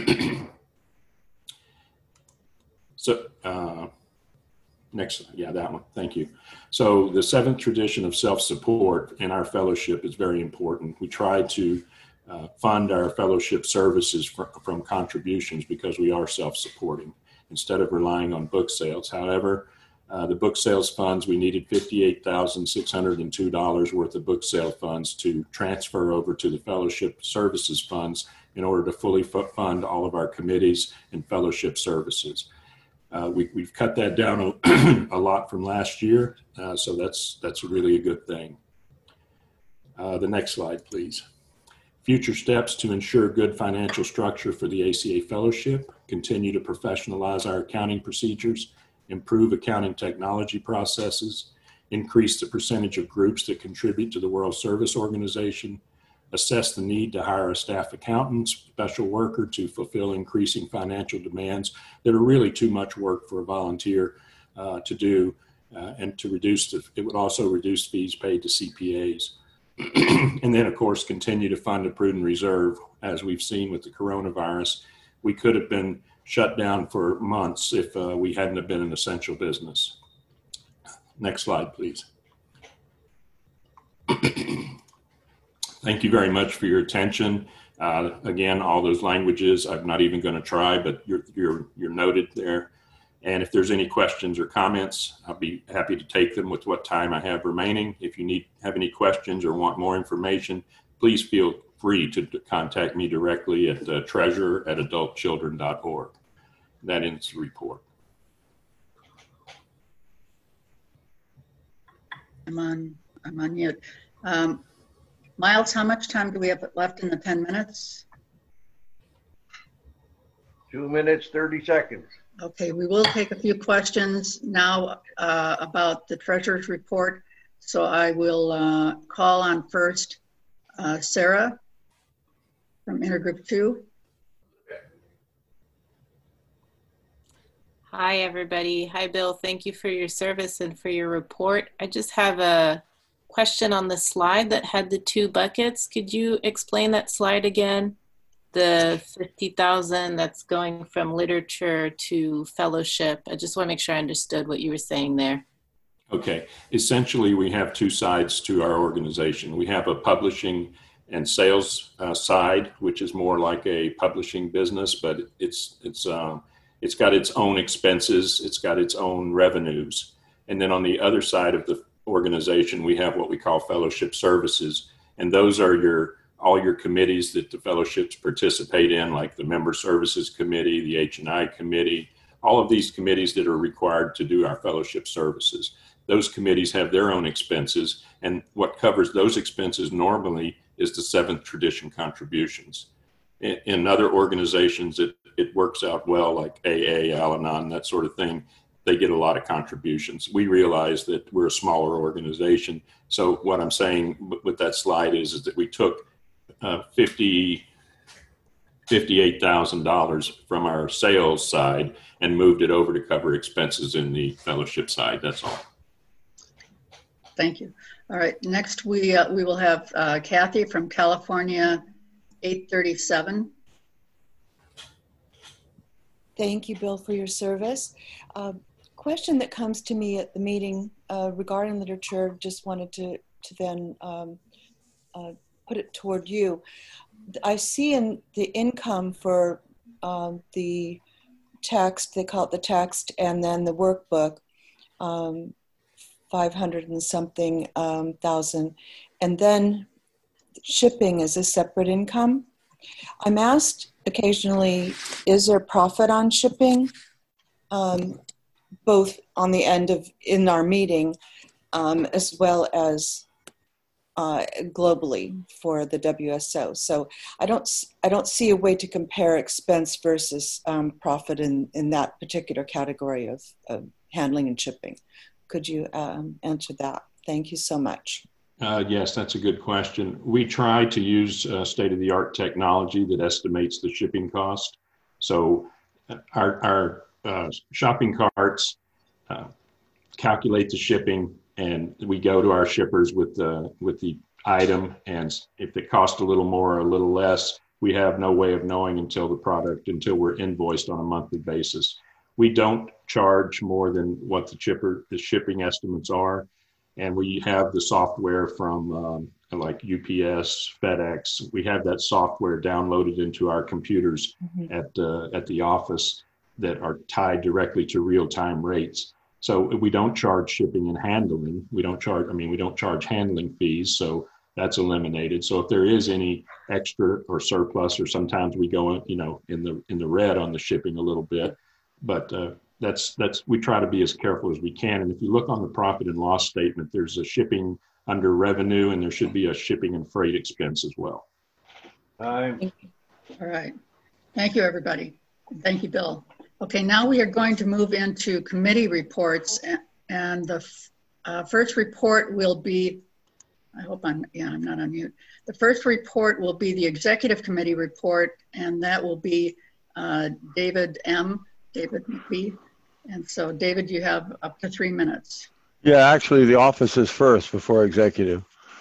[SPEAKER 5] So, next slide, yeah, that one, thank you. So the 7th tradition of self-support in our fellowship is very important. We try to fund our fellowship services from contributions because we are self-supporting instead of relying on book sales. However, the book sales funds, we needed $58,602 worth of book sale funds to transfer over to the fellowship services funds in order to fully fund all of our committees and fellowship services. We've cut that down a lot from last year, so that's really a good thing. The next slide, please. Future steps to ensure good financial structure for the ACA Fellowship, continue to professionalize our accounting procedures, improve accounting technology processes, increase the percentage of groups that contribute to the World Service Organization, assess the need to hire a staff accountant, special worker to fulfill increasing financial demands that are really too much work for a volunteer to do, and to reduce it would also reduce fees paid to CPAs. And then, of course, continue to fund a prudent reserve. As we've seen with the coronavirus, we could have been shut down for months if we hadn't have been an essential business. Next slide, please. Thank you very much for your attention. Again, all those languages, I'm not even going to try, but you're noted there. And if there's any questions or comments, I'll be happy to take them with what time I have remaining. If you have any questions or want more information, please feel free to contact me directly at treasurer@adultchildren.org. That ends the report.
[SPEAKER 4] I'm on mute. Miles, how much time do we have left in the 10 minutes?
[SPEAKER 9] 2 minutes, 30 seconds.
[SPEAKER 4] Okay, we will take a few questions now about the treasurer's report. So I will call on first Sarah from Intergroup 2.
[SPEAKER 10] Hi, everybody. Hi, Bill. Thank you for your service and for your report. I just have a question on the slide that had the 2 buckets. Could you explain that slide again? The 50,000 that's going from literature to fellowship. I just want to make sure I understood what you were saying there.
[SPEAKER 5] Okay. Essentially, we have 2 sides to our organization. We have a publishing and sales side, which is more like a publishing business, but it's got its own expenses, it's got its own revenues. And then on the other side of the organization, we have what we call fellowship services, and those are all your committees that the fellowships participate in, like the Member Services Committee, the H&I Committee, all of these committees that are required to do our fellowship services. Those committees have their own expenses, and what covers those expenses normally is the Seventh Tradition contributions. In other organizations, it works out well, like AA, Al-Anon, that sort of thing. They get a lot of contributions. We realize that we're a smaller organization. So what I'm saying with that slide is that we took $58,000 from our sales side and moved it over to cover expenses in the fellowship side. That's all.
[SPEAKER 4] Thank you. All right, next we will have Kathy from California 837.
[SPEAKER 11] Thank you, Bill, for your service. Question that comes to me at the meeting regarding literature, just wanted to then put it toward you. I see in the income for the text, they call it the text, and then the workbook, 500 and something thousand, and then shipping is a separate income. I'm asked occasionally, is there profit on shipping? Both on the end of in our meeting, as well as globally for the WSO. So I don't see a way to compare expense versus profit in that particular category of handling and shipping. Could you answer that? Thank you so much.
[SPEAKER 5] Yes, that's a good question. We try to use state-of-the-art technology that estimates the shipping cost. So our shopping carts calculate the shipping, and we go to our shippers with the item, and if it costs a little more or a little less, we have no way of knowing until we're invoiced on a monthly basis. We don't charge more than what the shipping estimates are. And we have the software from like UPS, FedEx. We have that software downloaded into our computers at the office that are tied directly to real-time rates. So we don't charge shipping and handling. We don't charge handling fees. So that's eliminated. So if there is any extra or surplus, or sometimes we go in the red on the shipping a little bit, but we try to be as careful as we can. And if you look on the profit and loss statement, there's a shipping under revenue, and there should be a shipping and freight expense as well.
[SPEAKER 4] All right. Thank you, everybody. Thank you, Bill. Okay, now we are going to move into committee reports, and the first report will be, I hope I'm not on mute. The first report will be the executive committee report, and that will be David McBee. And so, David, you have up to 3 minutes.
[SPEAKER 12] Yeah, actually, the office is first before executive.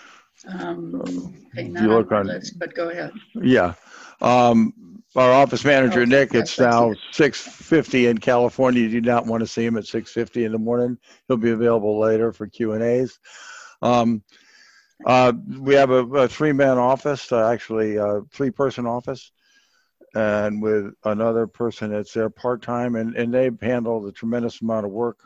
[SPEAKER 4] Okay, not on my list, but go ahead.
[SPEAKER 12] Yeah. Our office manager, Nick, it's now 6:50 in California. You do not want to see him at 6:50 in the morning. He'll be available later for Q&As. We have a three-man office, actually a three-person office, and with another person that's there part-time, and they handle a tremendous amount of work.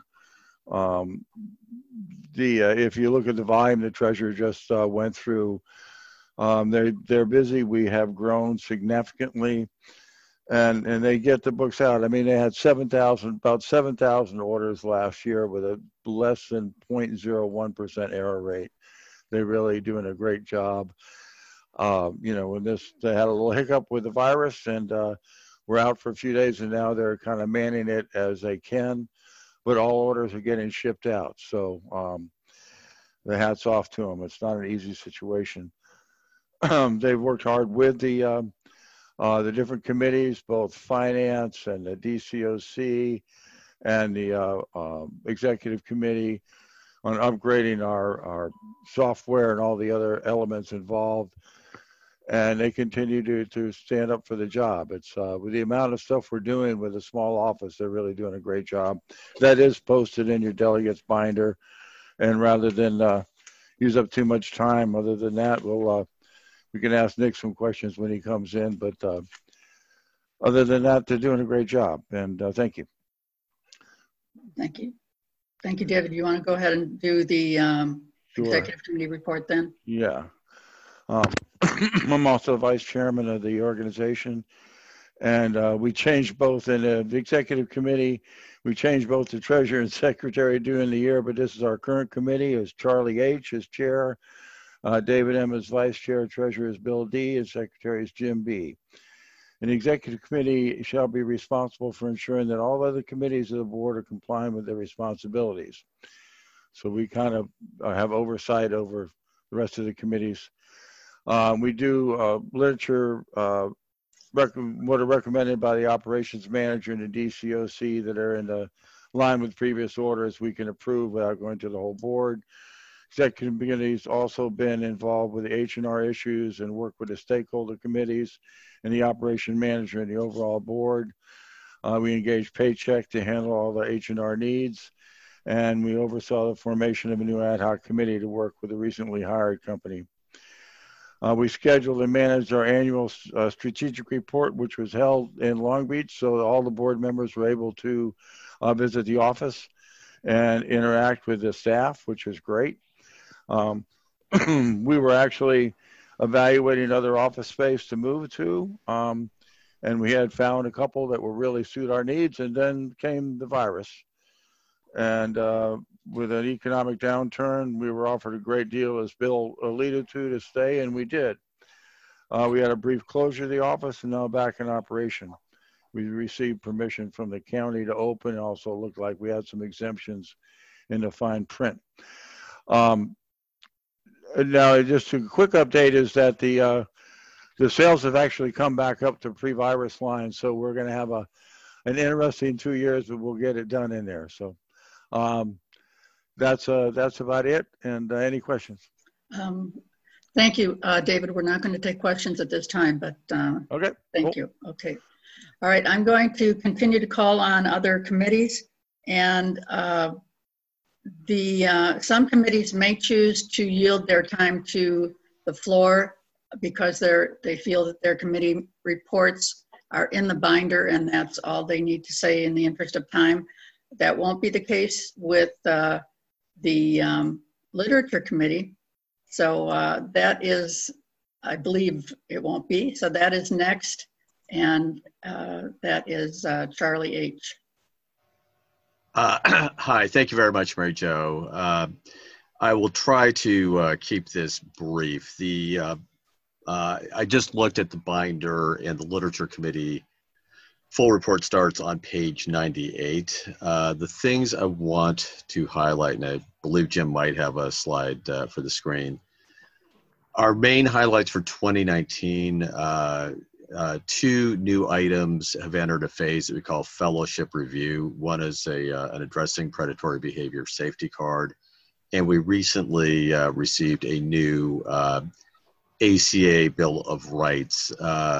[SPEAKER 12] If you look at the volume the treasurer just went through, they're busy. We have grown significantly, and they get the books out. I mean, they had about 7,000 orders last year with a less than 0.01% error rate. They're really doing a great job. When they had a little hiccup with the virus, and we're out for a few days, and now they're kind of manning it as they can, but all orders are getting shipped out. So the hat's off to them. It's not an easy situation. They've worked hard with the different committees, both finance and the DCOC and the executive committee, on upgrading our software and all the other elements involved. And they continue to stand up for the job. It's with the amount of stuff we're doing with a small office, they're really doing a great job. That is posted in your delegates binder. And rather than use up too much time, other than that, we'll we can ask Nick some questions when he comes in. But other than that, they're doing a great job. And thank you.
[SPEAKER 4] Thank you. Thank you, David. You want to go ahead and do the
[SPEAKER 12] Sure.
[SPEAKER 4] executive committee report then?
[SPEAKER 12] Yeah. I'm also vice chairman of the organization. And we changed both in the executive committee. We changed both the treasurer and secretary during the year, but this is our current committee. Is Charlie H. as chair, David M. as vice chair, treasurer is Bill D., and secretary is Jim B. And the executive committee shall be responsible for ensuring that all other committees of the board are complying with their responsibilities. So we kind of have oversight over the rest of the committees. We do literature, what are recommended by the operations manager and the DCOC that are in the line with previous orders we can approve without going to the whole board. Executive committee's also been involved with the H&R issues and work with the stakeholder committees and the operation manager and the overall board. We engaged Paycheck to handle all the H&R needs, and we oversaw the formation of a new ad hoc committee to work with a recently hired company. We scheduled and managed our annual strategic report, which was held in Long Beach, so all the board members were able to visit the office and interact with the staff, which was great. We were actually evaluating other office space to move to, and we had found a couple that will really suit our needs, and then came the virus. And with an economic downturn, we were offered a great deal, as Bill alluded to stay, and we did. We had a brief closure of the office and now back in operation. We received permission from the county to open. It also looked like we had some exemptions in the fine print. Now, just a quick update is that the sales have actually come back up to pre-virus lines, so we're going to have an interesting 2 years, but we'll get it done in there. So that's about it. And any questions?
[SPEAKER 4] Thank you, David. We're not going to take questions at this time, but
[SPEAKER 12] okay.
[SPEAKER 4] Thank you. Okay. All right. I'm going to continue to call on other committees, and some committees may choose to yield their time to the floor because they feel that their committee reports are in the binder and that's all they need to say in the interest of time. That won't be the case with the literature committee. So that is, I believe it won't be. So that is next. And that is Charlie H.
[SPEAKER 1] Hi, thank you very much, Mary Jo. I will try to keep this brief. I just looked at the binder, and the literature committee full report starts on page 98. The things I want to highlight, and I believe Jim might have a slide for the screen. Our main highlights for 2019, two new items have entered a phase that we call fellowship review. One is an addressing predatory behavior safety card, and we recently received a new ACA Bill of Rights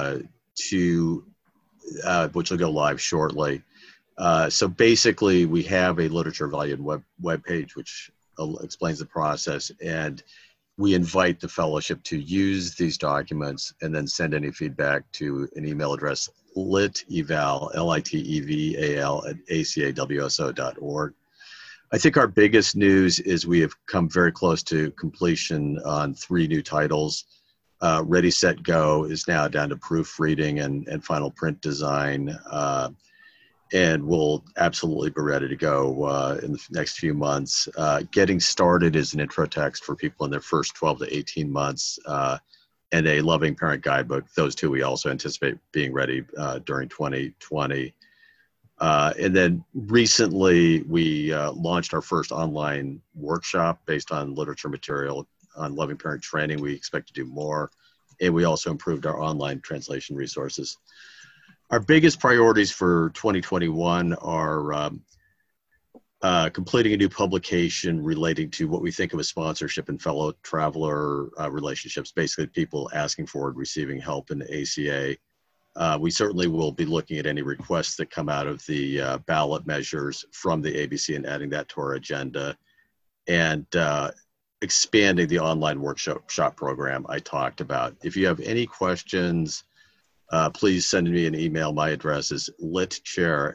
[SPEAKER 1] which will go live shortly. So basically, we have a literature evaluation web page which explains the process, and we invite the fellowship to use these documents and then send any feedback to an email address liteval, L-I-T-E-V-A-L @acawso.org. I think our biggest news is we have come very close to completion on 3 new titles. Ready, Set, Go is now down to proofreading and final print design, and we'll absolutely be ready to go in the next few months. Getting Started is an intro text for people in their first 12 to 18 months, and a Loving Parent Guidebook. Those two we also anticipate being ready during 2020. And then recently we launched our first online workshop based on literature material on loving parent training. We expect to do more, and we also improved our online translation resources. Our biggest priorities for 2021 are completing a new publication relating to what we think of as sponsorship and fellow traveler relationships, basically people asking for and receiving help in the ACA. We certainly will be looking at any requests that come out of the ballot measures from the ABC and adding that to our agenda. And expanding the online workshop program I talked about. If you have any questions, please send me an email. My address is litchair,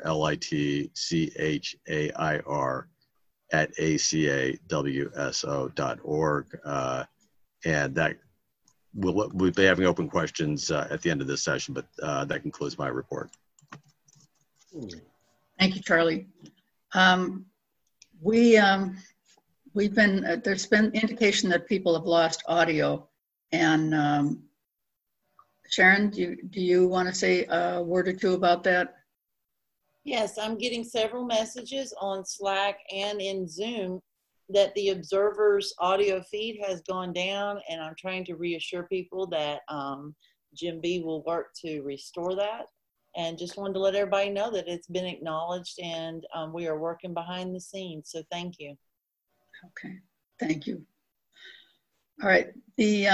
[SPEAKER 1] LITCHAIR, @acawso.org. And that we'll be having open questions at the end of this session, but that concludes my report.
[SPEAKER 4] Thank you, Charlie. We've been, there's been indication that people have lost audio. And Sharon, do you want to say a word or two about that?
[SPEAKER 2] Yes, I'm getting several messages on Slack and in Zoom that the observer's audio feed has gone down, and I'm trying to reassure people that Jim B will work to restore that. And just wanted to let everybody know that it's been acknowledged, and we are working behind the scenes. So thank you.
[SPEAKER 4] Okay, thank you. All right, the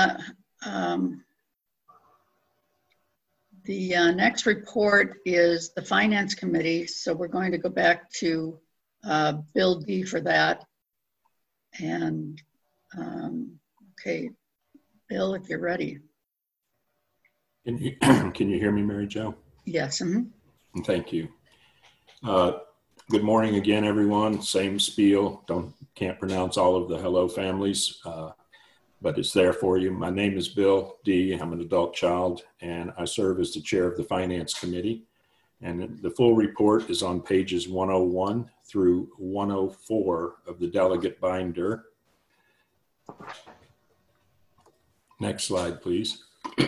[SPEAKER 4] next report is the Finance Committee. So we're going to go back to Bill D for that. And okay, Bill, if you're ready.
[SPEAKER 5] Can you hear me, Mary Jo?
[SPEAKER 4] Yes. Mm-hmm.
[SPEAKER 5] Thank you. Good morning again, everyone. Same spiel. Can't pronounce all of the hello families, but it's there for you. My name is Bill D. I'm an adult child, and I serve as the chair of the Finance Committee. And the full report is on pages 101 through 104 of the delegate binder. Next slide, please.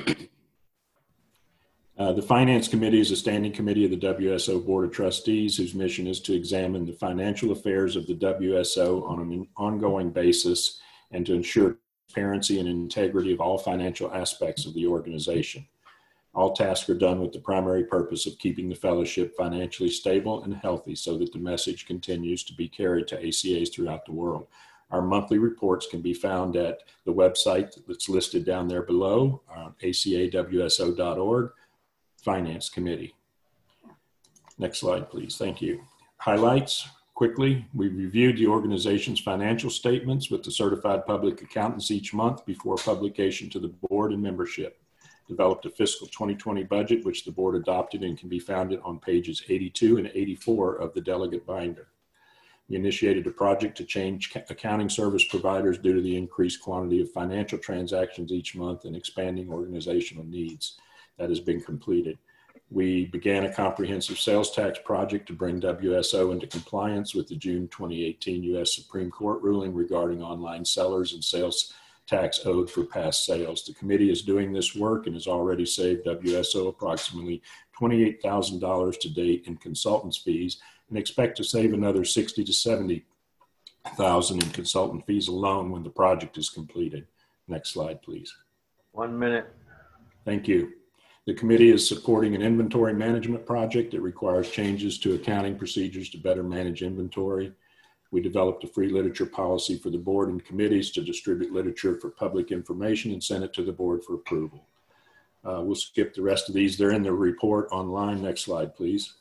[SPEAKER 5] The Finance Committee is a standing committee of the WSO Board of Trustees whose mission is to examine the financial affairs of the WSO on an ongoing basis and to ensure transparency and integrity of all financial aspects of the organization. All tasks are done with the primary purpose of keeping the fellowship financially stable and healthy so that the message continues to be carried to ACAs throughout the world. Our monthly reports can be found at the website that's listed down there below, acawso.org, Finance Committee. Next slide, please. Thank you. Highlights, quickly. We reviewed the organization's financial statements with the certified public accountants each month before publication to the board and membership. Developed a fiscal 2020 budget, which the board adopted and can be found on pages 82 and 84 of the delegate binder. We initiated a project to change accounting service providers due to the increased quantity of financial transactions each month and expanding organizational needs. That has been completed. We began a comprehensive sales tax project to bring WSO into compliance with the June 2018 U.S. Supreme Court ruling regarding online sellers and sales tax owed for past sales. The committee is doing this work and has already saved WSO approximately $28,000 to date in consultants fees and expect to save another $60,000 to $70,000 in consultant fees alone when the project is completed. Next slide, please.
[SPEAKER 9] 1 minute.
[SPEAKER 5] Thank you. The committee is supporting an inventory management project that requires changes to accounting procedures to better manage inventory. We developed a free literature policy for the board and committees to distribute literature for public information and send it to the board for approval. We'll skip the rest of these. They're in the report online. Next slide, please.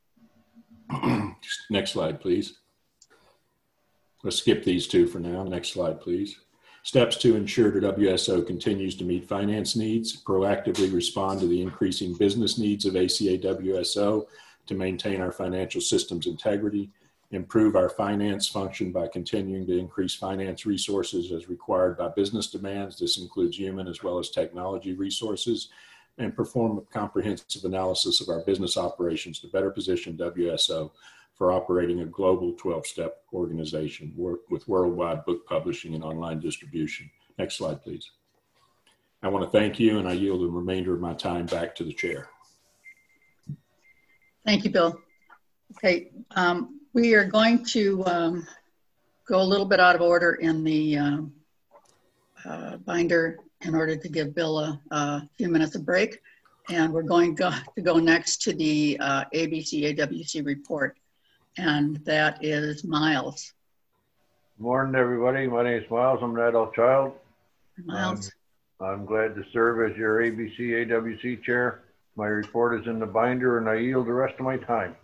[SPEAKER 5] Next slide, please. Let's skip these two for now. Next slide, please. Steps to ensure that WSO continues to meet finance needs, proactively respond to the increasing business needs of ACA WSO to maintain our financial system's integrity, improve our finance function by continuing to increase finance resources as required by business demands. This includes human as well as technology resources, and perform a comprehensive analysis of our business operations to better position WSO for operating a global 12-step organization with worldwide book publishing and online distribution. Next slide, please. I want to thank you, and I yield the remainder of my time back to the chair.
[SPEAKER 4] Thank you, Bill. Okay, we are going to go a little bit out of order in the binder in order to give Bill a few minutes of break. And we're going to go next to the ABC-AWC report. And that is Miles.
[SPEAKER 9] Morning, everybody. My name is Miles. I'm an adult child.
[SPEAKER 4] Miles.
[SPEAKER 9] I'm glad to serve as your ABC-AWC chair. My report is in the binder, and I yield the rest of my time.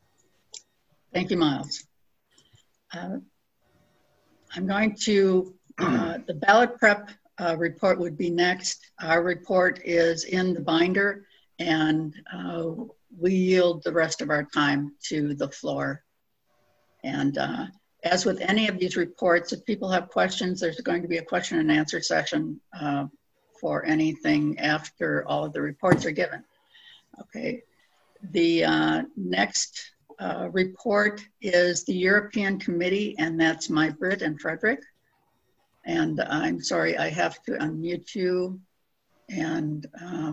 [SPEAKER 4] Thank you, Miles. I'm going to The ballot prep report would be next. Our report is in the binder, and we yield the rest of our time to the floor. And as with any of these reports, if people have questions, there's going to be a question and answer session for anything after all of the reports are given. Okay. The next report is the European Committee, and that's Mai-Britt and Frederick. And I'm sorry, I have to unmute you. And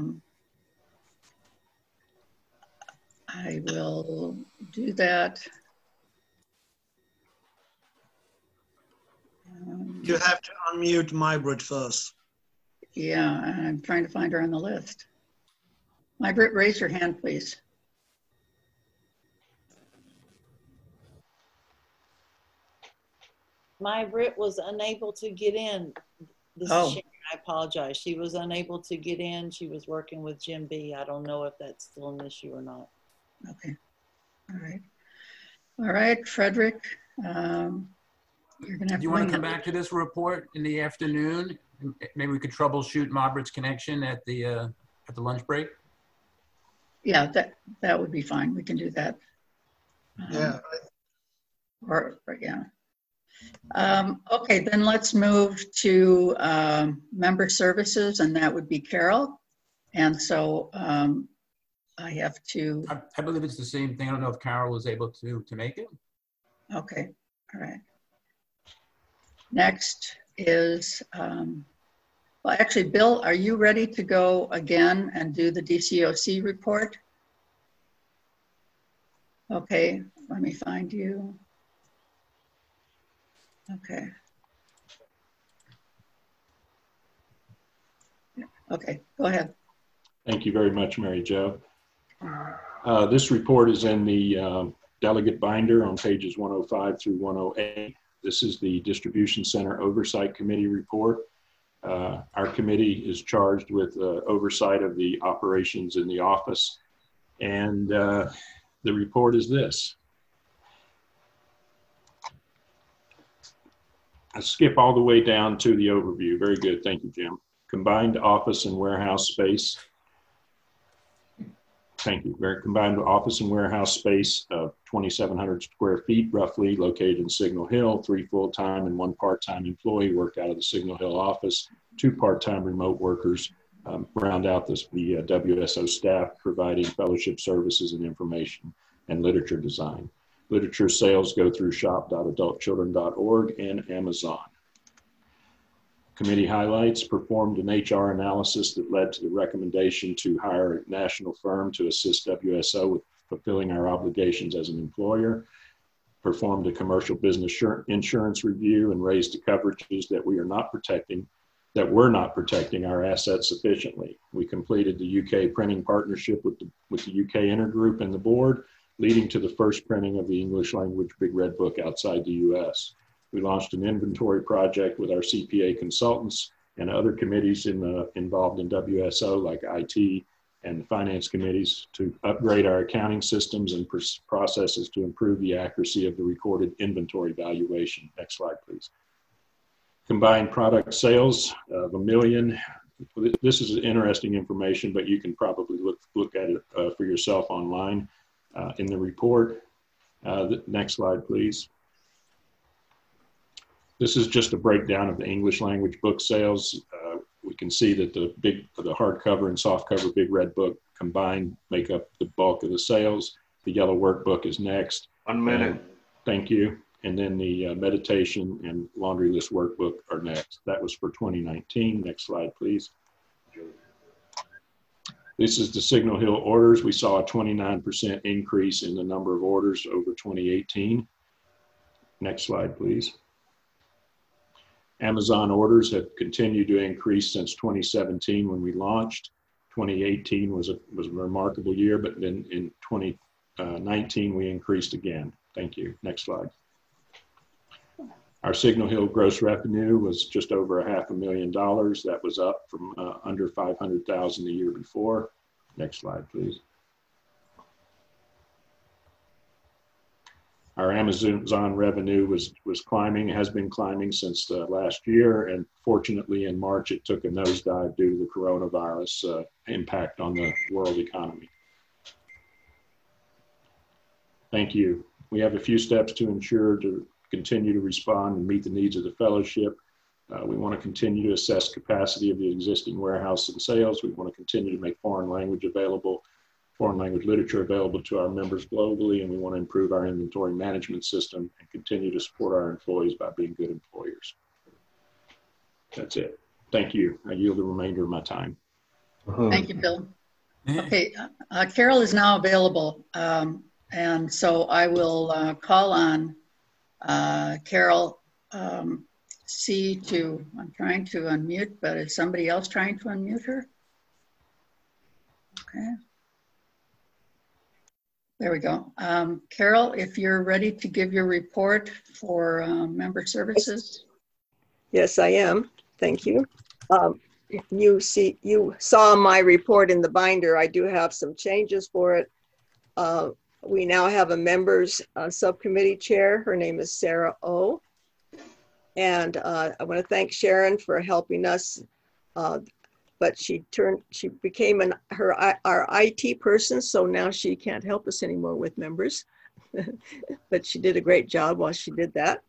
[SPEAKER 4] I will do that.
[SPEAKER 13] You have to unmute Mai-Britt first.
[SPEAKER 4] Yeah, I'm trying to find her on the list. Mai-Britt, raise your hand, please.
[SPEAKER 2] Mai-Britt was unable to get in. This is Sharon. I apologize. She was unable to get in. She was working with Jim B. I don't know if that's still an issue or not.
[SPEAKER 4] Okay. All right. All right, Frederick. You're gonna have
[SPEAKER 3] Do you want to come back to this report in the afternoon? Maybe we could troubleshoot Mai-Britt's connection at the lunch break.
[SPEAKER 4] Yeah, that would be fine. We can do that.
[SPEAKER 13] Yeah.
[SPEAKER 4] Or yeah. Okay, then let's move to member services, and that would be Carol. And so I have to.
[SPEAKER 3] I believe it's the same thing. I don't know if Carol was able to make it.
[SPEAKER 4] Okay, all right. Next is, well, actually, Bill, are you ready to go again and do the DCOC report? Okay, let me find you. Okay. Okay, go ahead.
[SPEAKER 5] Thank you very much, Mary Jo. This report is in the delegate binder on pages 105 through 108. This is the Distribution Center Oversight Committee report. Our committee is charged with oversight of the operations in the office. And the report is this. I'll skip all the way down to the overview. Very good, thank you, Jim. Combined office and warehouse space. Thank you. Combined office and warehouse space of 2,700 square feet, roughly, located in Signal Hill. 3 full-time and 1 part-time employee work out of the Signal Hill office. 2 part-time remote workers round out the WSO staff, providing fellowship services and information and literature design. Literature sales go through shop.adultchildren.org and Amazon. Committee highlights: performed an HR analysis that led to the recommendation to hire a national firm to assist WSO with fulfilling our obligations as an employer. Performed a commercial business insurance review and raised the coverages that were not protecting our assets sufficiently. We completed the UK printing partnership with the UK Intergroup and the board, leading to the first printing of the English language Big Red Book outside the US. We launched an inventory project with our CPA consultants and other committees involved in WSO, like IT and finance committees, to upgrade our accounting systems and processes to improve the accuracy of the recorded inventory valuation. Next slide, please. Combined product sales of $1 million. This is interesting information, but you can probably look at it for yourself online in the report. Next slide, please. This is just a breakdown of the English language book sales. We can see that the hardcover and softcover Big Red Book combined make up the bulk of the sales. The yellow workbook is next.
[SPEAKER 9] 1 minute.
[SPEAKER 5] Thank you. And then the meditation and laundry list workbook are next. That was for 2019. Next slide, please. This is the Signal Hill orders. We saw a 29% increase in the number of orders over 2018. Next slide, please. Amazon orders have continued to increase since 2017 when we launched. 2018 was a remarkable year, but then in 2019 we increased again. Thank you. Next slide. Our Signal Hill gross revenue was just over $500,000. That was up from under $500,000 the year before. Next slide, please. Our Amazon revenue was climbing, has been climbing since last year, and fortunately in March it took a nosedive due to the coronavirus impact on the world economy. Thank you. We have a few steps to ensure to continue to respond and meet the needs of the fellowship. We want to continue to assess capacity of the existing warehouse and sales. We want to continue to make foreign language literature available to our members globally, and we want to improve our inventory management system and continue to support our employees by being good employers. That's it. Thank you. I yield the remainder of my time.
[SPEAKER 4] Thank you, Bill. Okay, Carol is now available, and so I will call on Carol C to, I'm trying to unmute, but is somebody else trying to unmute her? Okay. There we go. Carol, if you're ready to give your report for member services.
[SPEAKER 14] Yes, I am. Thank you. You saw my report in the binder. I do have some changes for it. We now have a members subcommittee chair. Her name is Sarah O. And I want to thank Sharon for helping us. But she became our IT person, so now she can't help us anymore with members. But she did a great job while she did that.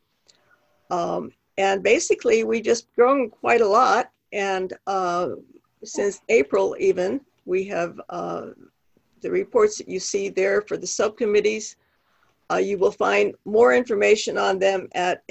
[SPEAKER 14] And basically, we just grown quite a lot. And since April even, we have the reports that you see there for the subcommittees. You will find more information on them at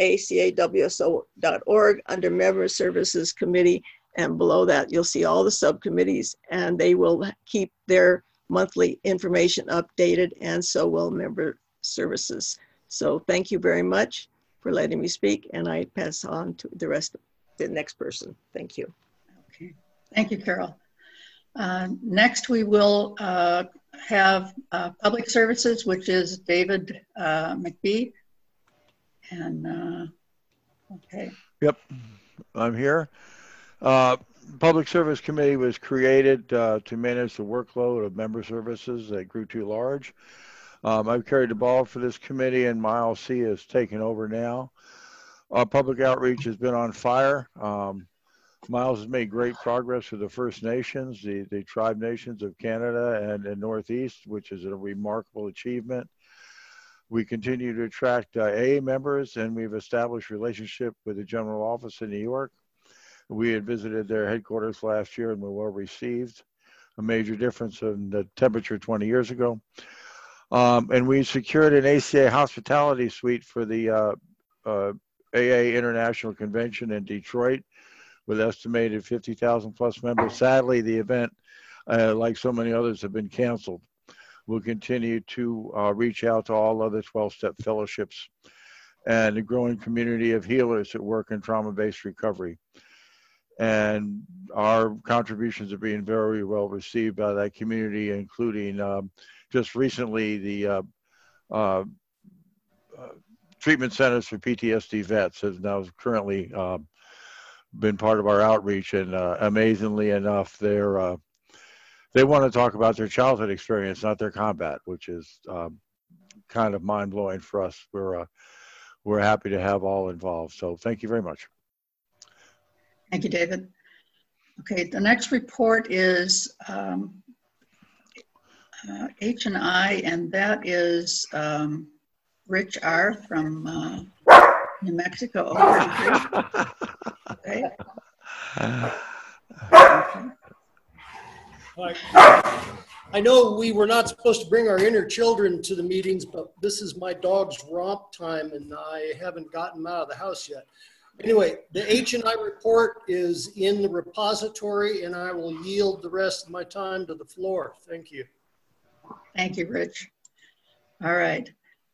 [SPEAKER 14] acawso.org under Member Services Committee. And below that, you'll see all the subcommittees, and they will keep their monthly information updated, and so will Member Services. So thank you very much for letting me speak, and I pass on to the rest of the next person. Thank you.
[SPEAKER 4] Okay, thank you, Carol. Next, we will have Public Services, which is David McBee. And okay.
[SPEAKER 12] Yep, I'm here. Public Service Committee was created to manage the workload of member services that grew too large. I've carried the ball for this committee, and Miles C. has taken over now. Our public outreach has been on fire. Miles has made great progress with the First Nations, the tribe nations of Canada and Northeast, which is a remarkable achievement. We continue to attract AA members, and we've established a relationship with the General Office in New York. We had visited their headquarters last year and were well received, a major difference in the temperature 20 years ago. And we secured an ACA hospitality suite for the AA International Convention in Detroit with estimated 50,000 plus members. Sadly, the event, like so many others, have been canceled. We'll continue to reach out to all other 12-step fellowships and a growing community of healers that work in trauma-based recovery. And our contributions are being very well received by that community, including just recently the treatment centers for PTSD vets has now currently been part of our outreach. And amazingly enough, they want to talk about their childhood experience, not their combat, which is kind of mind-blowing for us. We're happy to have all involved. So thank you very much.
[SPEAKER 4] Thank you, David. Okay, the next report is H&I, and that is Rich R. from New Mexico. Okay.
[SPEAKER 15] I know we were not supposed to bring our inner children to the meetings, but this is my dog's romp time, and I haven't gotten them out of the house yet. Anyway, the H&I report is in the repository, and I will yield the rest of my time to the floor. Thank you.
[SPEAKER 4] Thank you, Rich. All right.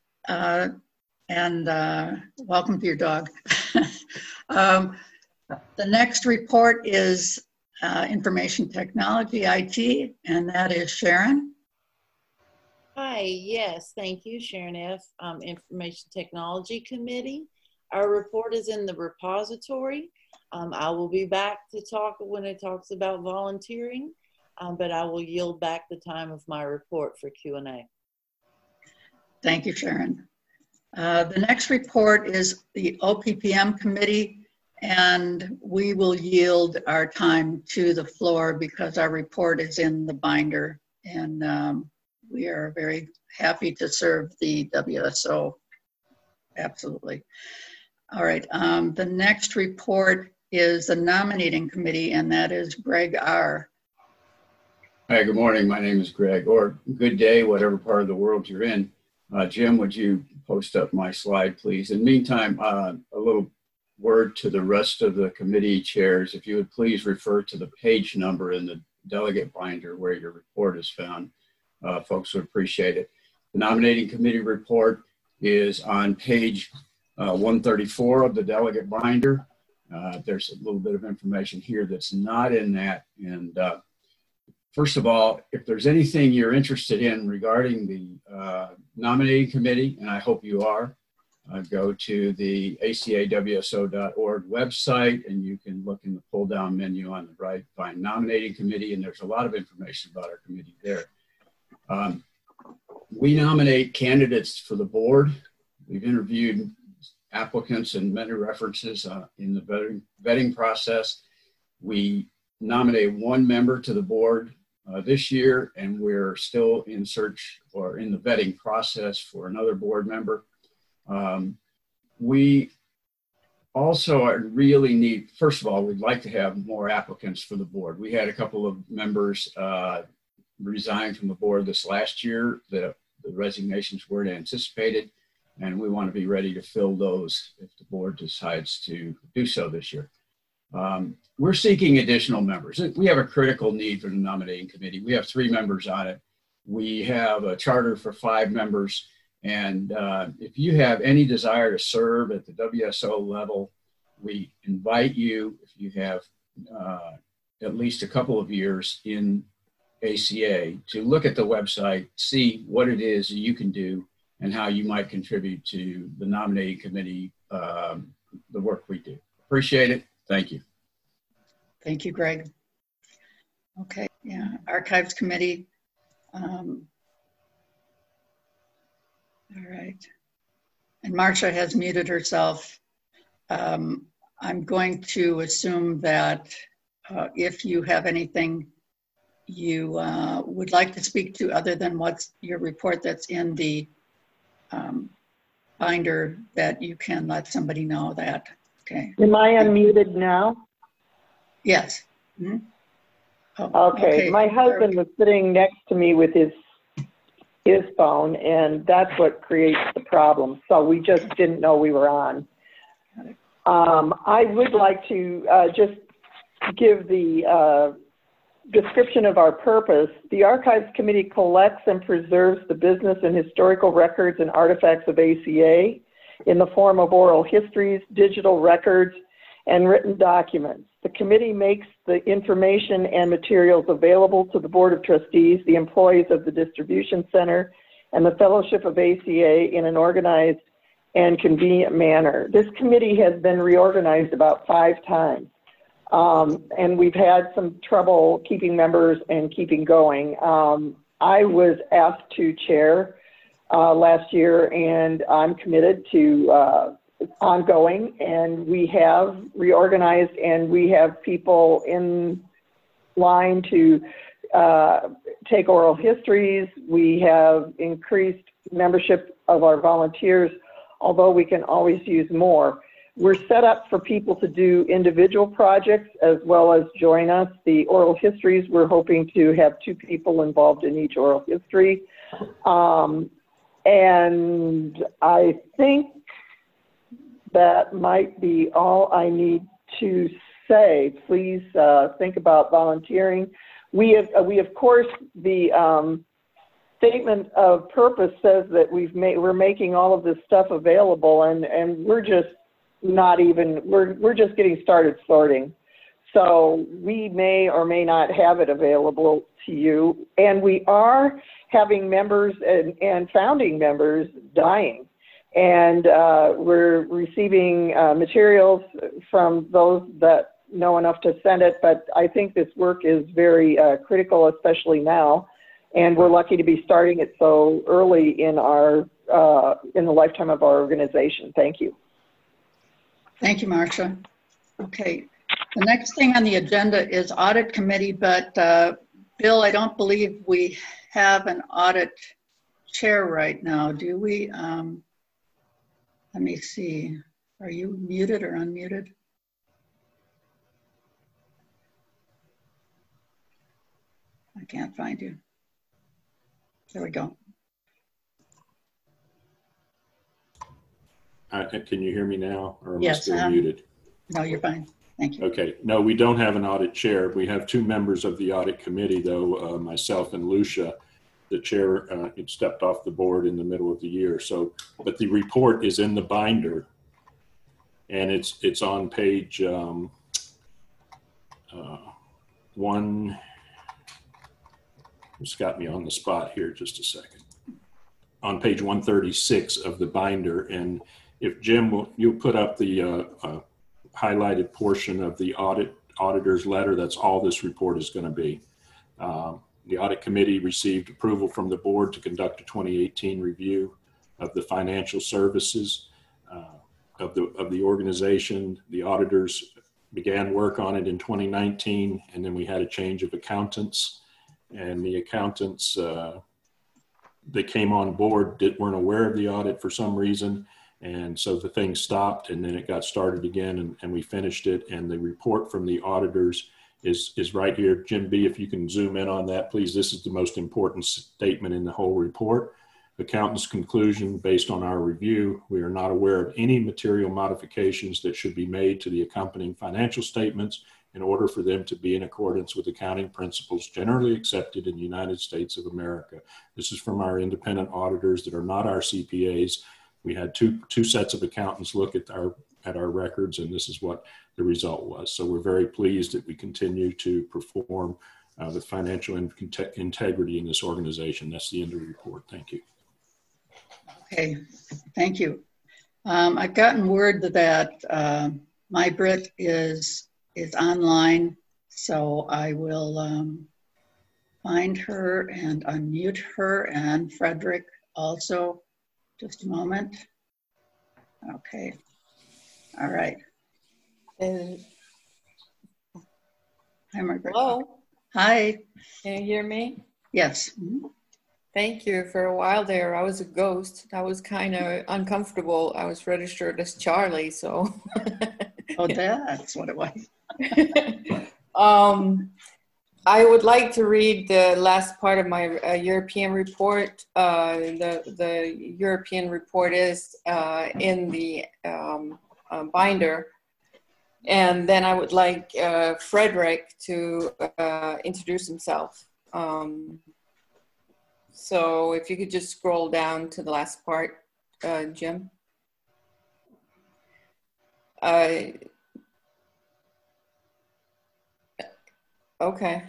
[SPEAKER 4] And welcome to your dog. The next report is Information Technology, IT, and that is Sharon.
[SPEAKER 2] Hi, yes, thank you, Sharon F., Information Technology Committee. Our report is in the repository. I will be back to talk when it talks about volunteering, but I will yield back the time of my report for Q&A.
[SPEAKER 4] Thank you, Sharon. The next report is the OPPM committee, and we will yield our time to the floor because our report is in the binder, and we are very happy to serve the WSO. Absolutely. All right, the next report is the nominating committee, and that is Greg R.
[SPEAKER 8] Hi, good morning. My name is Greg, or good day, whatever part of the world you're in. Jim, would you post up my slide, please? In the meantime, a little word to the rest of the committee chairs. If you would please refer to the page number in the delegate binder where your report is found, folks would appreciate it. The nominating committee report is on page 134 of the delegate binder. There's a little bit of information here that's not in that. And first of all, if there's anything you're interested in regarding the nominating committee, and I hope you are, go to the acawso.org website, and you can look in the pull-down menu on the right, find nominating committee, and there's a lot of information about our committee there. We nominate candidates for the board. We've interviewed applicants and many references in the vetting process. We nominate one member to the board this year, and we're still in search or in the vetting process for another board member. We also really need, first of all, we'd like to have more applicants for the board. We had a couple of members resign from the board this last year. The resignations weren't anticipated, and we want to be ready to fill those if the board decides to do so this year. We're seeking additional members. We have a critical need for the nominating committee. We have 3 members on it. We have a charter for 5 members. And if you have any desire to serve at the WSO level, we invite you, if you have at least a couple of years in ACA, to look at the website, see what it is you can do and how you might contribute to the nominating committee, the work we do. Appreciate it. Thank you.
[SPEAKER 4] Thank you, Greg. Okay, yeah, Archives Committee. All right. And Marcia has muted herself. I'm going to assume that if you have anything you would like to speak to other than what's your report that's in the binder, that you can let somebody know that. Okay.
[SPEAKER 16] Am I unmuted now?
[SPEAKER 4] Yes. Mm-hmm.
[SPEAKER 16] Okay. My husband was sitting next to me with his phone, and that's what creates the problem. So we just didn't know we were on. I would like to just give the description of our purpose. The Archives Committee collects and preserves the business and historical records and artifacts of ACA in the form of oral histories, digital records, and written documents. The committee makes the information and materials available to the Board of Trustees, the employees of the Distribution Center, and the Fellowship of ACA in an organized and convenient manner. This committee has been reorganized about 5 times, and we've had some trouble keeping members and keeping going. I was asked to chair last year, and I'm committed to ongoing, and we have reorganized, and we have people in line to take oral histories. We have increased membership of our volunteers, although we can always use more. We're set up for people to do individual projects as well as join us. The oral histories, we're hoping to have 2 people involved in each oral history. And I think that might be all I need to say. Please think about volunteering. We of course, the statement of purpose says that we're making all of this stuff available, and we're just not even, we're just getting started sorting. So we may or may not have it available to you. And we are having members and founding members dying. And we're receiving materials from those that know enough to send it. But I think this work is very critical, especially now. And we're lucky to be starting it so early in our in the lifetime of our organization. Thank you.
[SPEAKER 4] Thank you, Marcia. Okay, the next thing on the agenda is audit committee, but Bill, I don't believe we have an audit chair right now, do we? Let me see. Are you muted or unmuted? I can't find you. There we go.
[SPEAKER 5] Can you hear me now, or am
[SPEAKER 4] Yes,
[SPEAKER 5] I still muted?
[SPEAKER 4] No, you're fine. Thank you.
[SPEAKER 5] Okay. No, we don't have an audit chair. We have two members of the audit committee, though, myself and Lucia. The chair had stepped off the board in the middle of the year. So, but the report is in the binder, and it's on page one. It's got me on the spot here. Just a second. On page 136 of the binder, and if Jim, you'll put up the highlighted portion of the auditor's letter. That's all this report is going to be. The audit committee received approval from the board to conduct a 2018 review of the financial services of the organization. The auditors began work on it in 2019, and then we had a change of accountants, and the accountants that came on board weren't aware of the audit for some reason. And so the thing stopped, and then it got started again, and we finished it. And the report from the auditors is right here. Jim B., if you can zoom in on that, please. This is the most important statement in the whole report. Accountant's conclusion: based on our review, we are not aware of any material modifications that should be made to the accompanying financial statements in order for them to be in accordance with accounting principles generally accepted in the United States of America. This is from our independent auditors that are not our CPAs. We had two sets of accountants look at our records, and this is what the result was. So we're very pleased that we continue to perform with financial integrity in this organization. That's the end of the report. Thank you.
[SPEAKER 4] Okay, thank you. I've gotten word that MyBrit is online, so I will find her and unmute her, and Frederick also. Just a moment. Okay. All right.
[SPEAKER 17] And
[SPEAKER 4] Hi, Margaret.
[SPEAKER 17] hello,
[SPEAKER 4] Hi.
[SPEAKER 17] can you hear me?
[SPEAKER 4] Yes.
[SPEAKER 17] Thank you. For a while there, I was a ghost. I was kind of uncomfortable. I was registered as Charlie, so.
[SPEAKER 4] Oh, that's what it was.
[SPEAKER 17] I would like to read the last part of my European report. The European report is in the binder. And then I would like Frederick to introduce himself. So if you could just scroll down to the last part, Jim. Okay.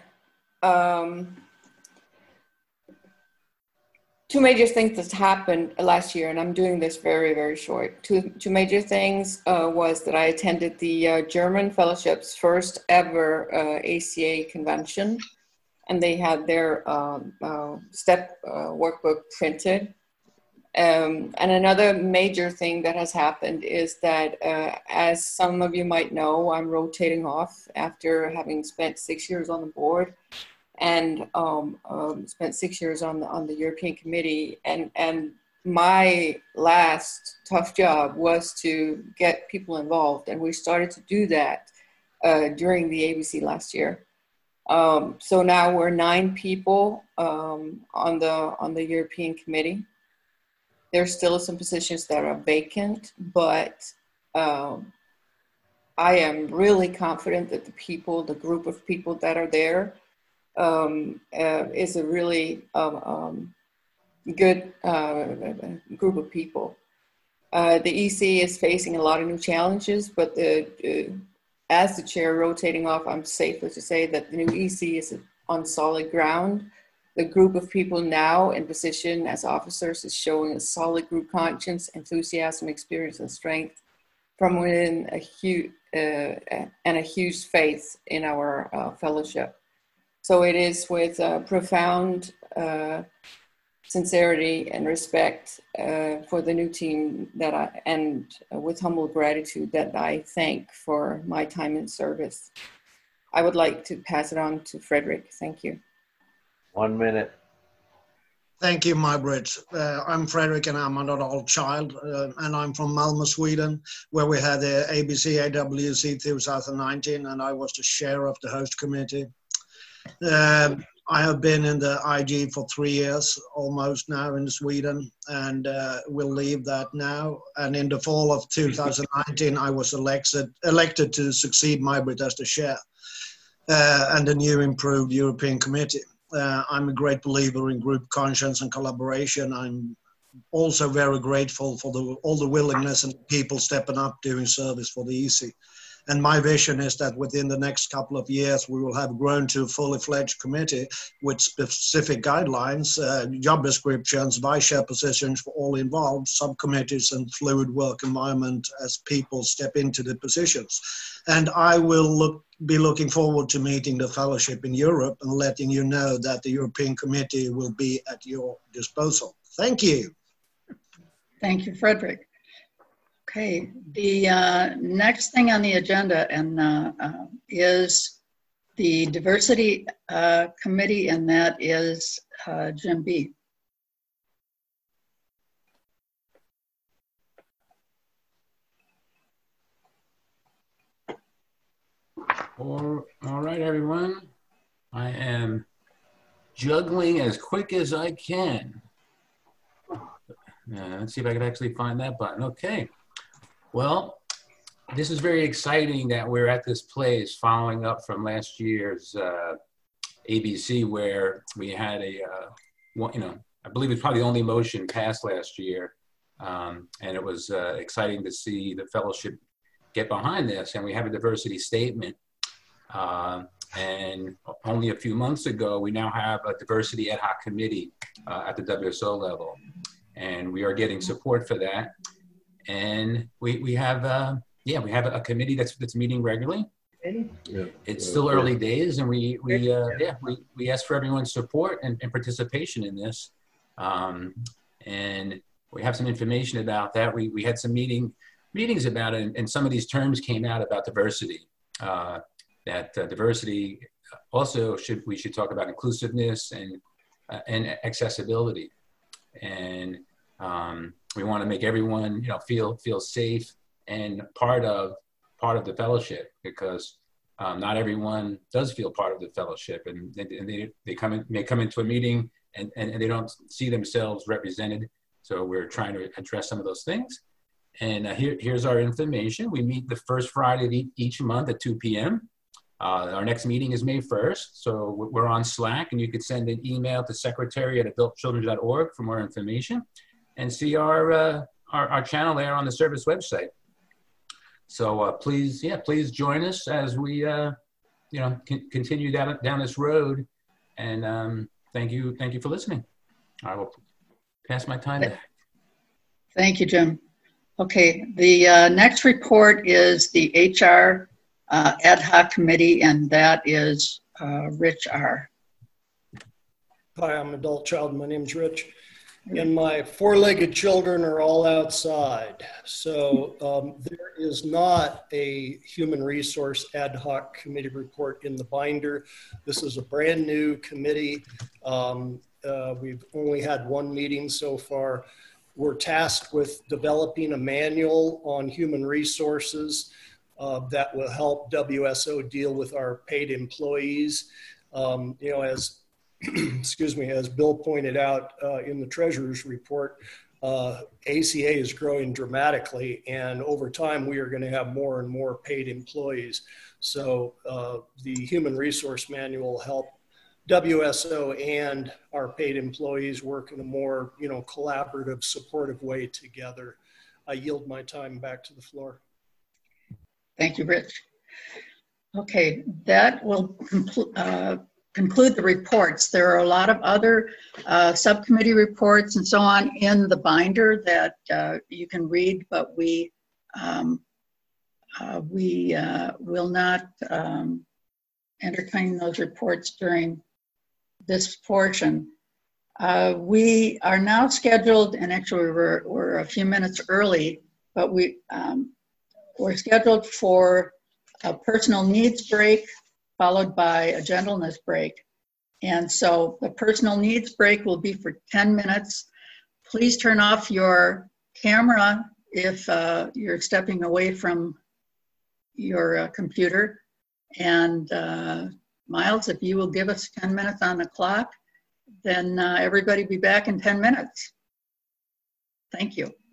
[SPEAKER 17] Two major things that happened last year, and I'm doing this very, very short. Two major things was that I attended the German Fellowship's first ever ACA convention, and they had their STEP workbook printed. And another major thing that has happened is that, as some of you might know, I'm rotating off after having spent 6 years on the board and spent 6 years on the European Committee. And my last tough job was to get people involved, and we started to do that during the ABC last year. So now we're 9 people on the European Committee. There still are some positions that are vacant, but I am really confident that the group of people that are there is a really good group of people. The EC is facing a lot of new challenges, but as the chair rotating off, I'm safe to say that the new EC is on solid ground. The group of people now in position as officers is showing a solid group conscience, enthusiasm, experience, and strength from within a huge faith in our fellowship. So it is with profound sincerity and respect for the new team and with humble gratitude that I thank for my time in service. I would like to pass it on to Frederick. Thank you.
[SPEAKER 9] 1 minute.
[SPEAKER 13] Thank you, Maj-Britt. I'm Frederick and I'm an adult child and I'm from Malmö, Sweden, where we had the ABC AWC 2019 and I was the chair of the host committee. I have been in the IG for 3 years almost now in Sweden and will leave that now. And in the fall of 2019, I was elected to succeed Maj-Britt as the chair and the new improved European Committee. I'm a great believer in group conscience and collaboration. I'm also very grateful for all the willingness and people stepping up doing service for the EC. And my vision is that within the next couple of years, we will have grown to a fully fledged committee with specific guidelines, job descriptions, vice chair positions for all involved, subcommittees and fluid work environment as people step into the positions. And I will be looking forward to meeting the fellowship in Europe and letting you know that the European Committee will be at your disposal. Thank you.
[SPEAKER 4] Thank you, Frederick. Okay, the next thing on the agenda is the Diversity Committee, and that is Jim B.
[SPEAKER 3] All right, everyone. I am juggling as quick as I can. Let's see if I can actually find that button. Okay. Well, this is very exciting that we're at this place following up from last year's ABC where we had I believe it's probably the only motion passed last year. And it was exciting to see the fellowship get behind this. And we have a diversity statement. And only a few months ago, we now have a diversity ad hoc committee at the WSO level. And we are getting support for that. And we have a committee that's meeting regularly. It's still early days, and we ask for everyone's support and participation in this. And we have some information about that. We had some meetings about it, and some of these terms came out about diversity. Diversity also we should talk about inclusiveness and accessibility. And we want to make everyone, feel safe and part of the fellowship, because not everyone does feel part of the fellowship, and they may come into a meeting and they don't see themselves represented. So we're trying to address some of those things. And here's our information. We meet the first Friday of each month at 2 p.m. Our next meeting is May 1st. So we're on Slack, and you could send an email to secretary@adultchildren.org for more information, and see our channel there on the service website. So please join us as we continue down this road. And thank you for listening. I will pass my time back.
[SPEAKER 4] Thank you, Jim. Okay, the next report is the HR ad hoc committee, and that is Rich R.
[SPEAKER 15] Hi, I'm an adult child. My name's Rich. And my four-legged children are all outside. So there is not a human resource ad hoc committee report in the binder. This is a brand new committee. We've only had one meeting so far. We're tasked with developing a manual on human resources that will help WSO deal with our paid employees. As excuse me, as Bill pointed out in the treasurer's report, ACA is growing dramatically, and over time we are going to have more and more paid employees. So the human resource manual will help WSO and our paid employees work in a more collaborative, supportive way together. I yield my time back to the floor.
[SPEAKER 4] Thank you, Rich. Okay, that will conclude the reports. There are a lot of other subcommittee reports and so on in the binder that you can read, but we will not entertain those reports during this portion. We are now scheduled, and actually we're a few minutes early, but we're scheduled for a personal needs break followed by a gentleness break. And so the personal needs break will be for 10 minutes. Please turn off your camera if you're stepping away from your computer. And Miles, if you will give us 10 minutes on the clock, then everybody be back in 10 minutes. Thank you.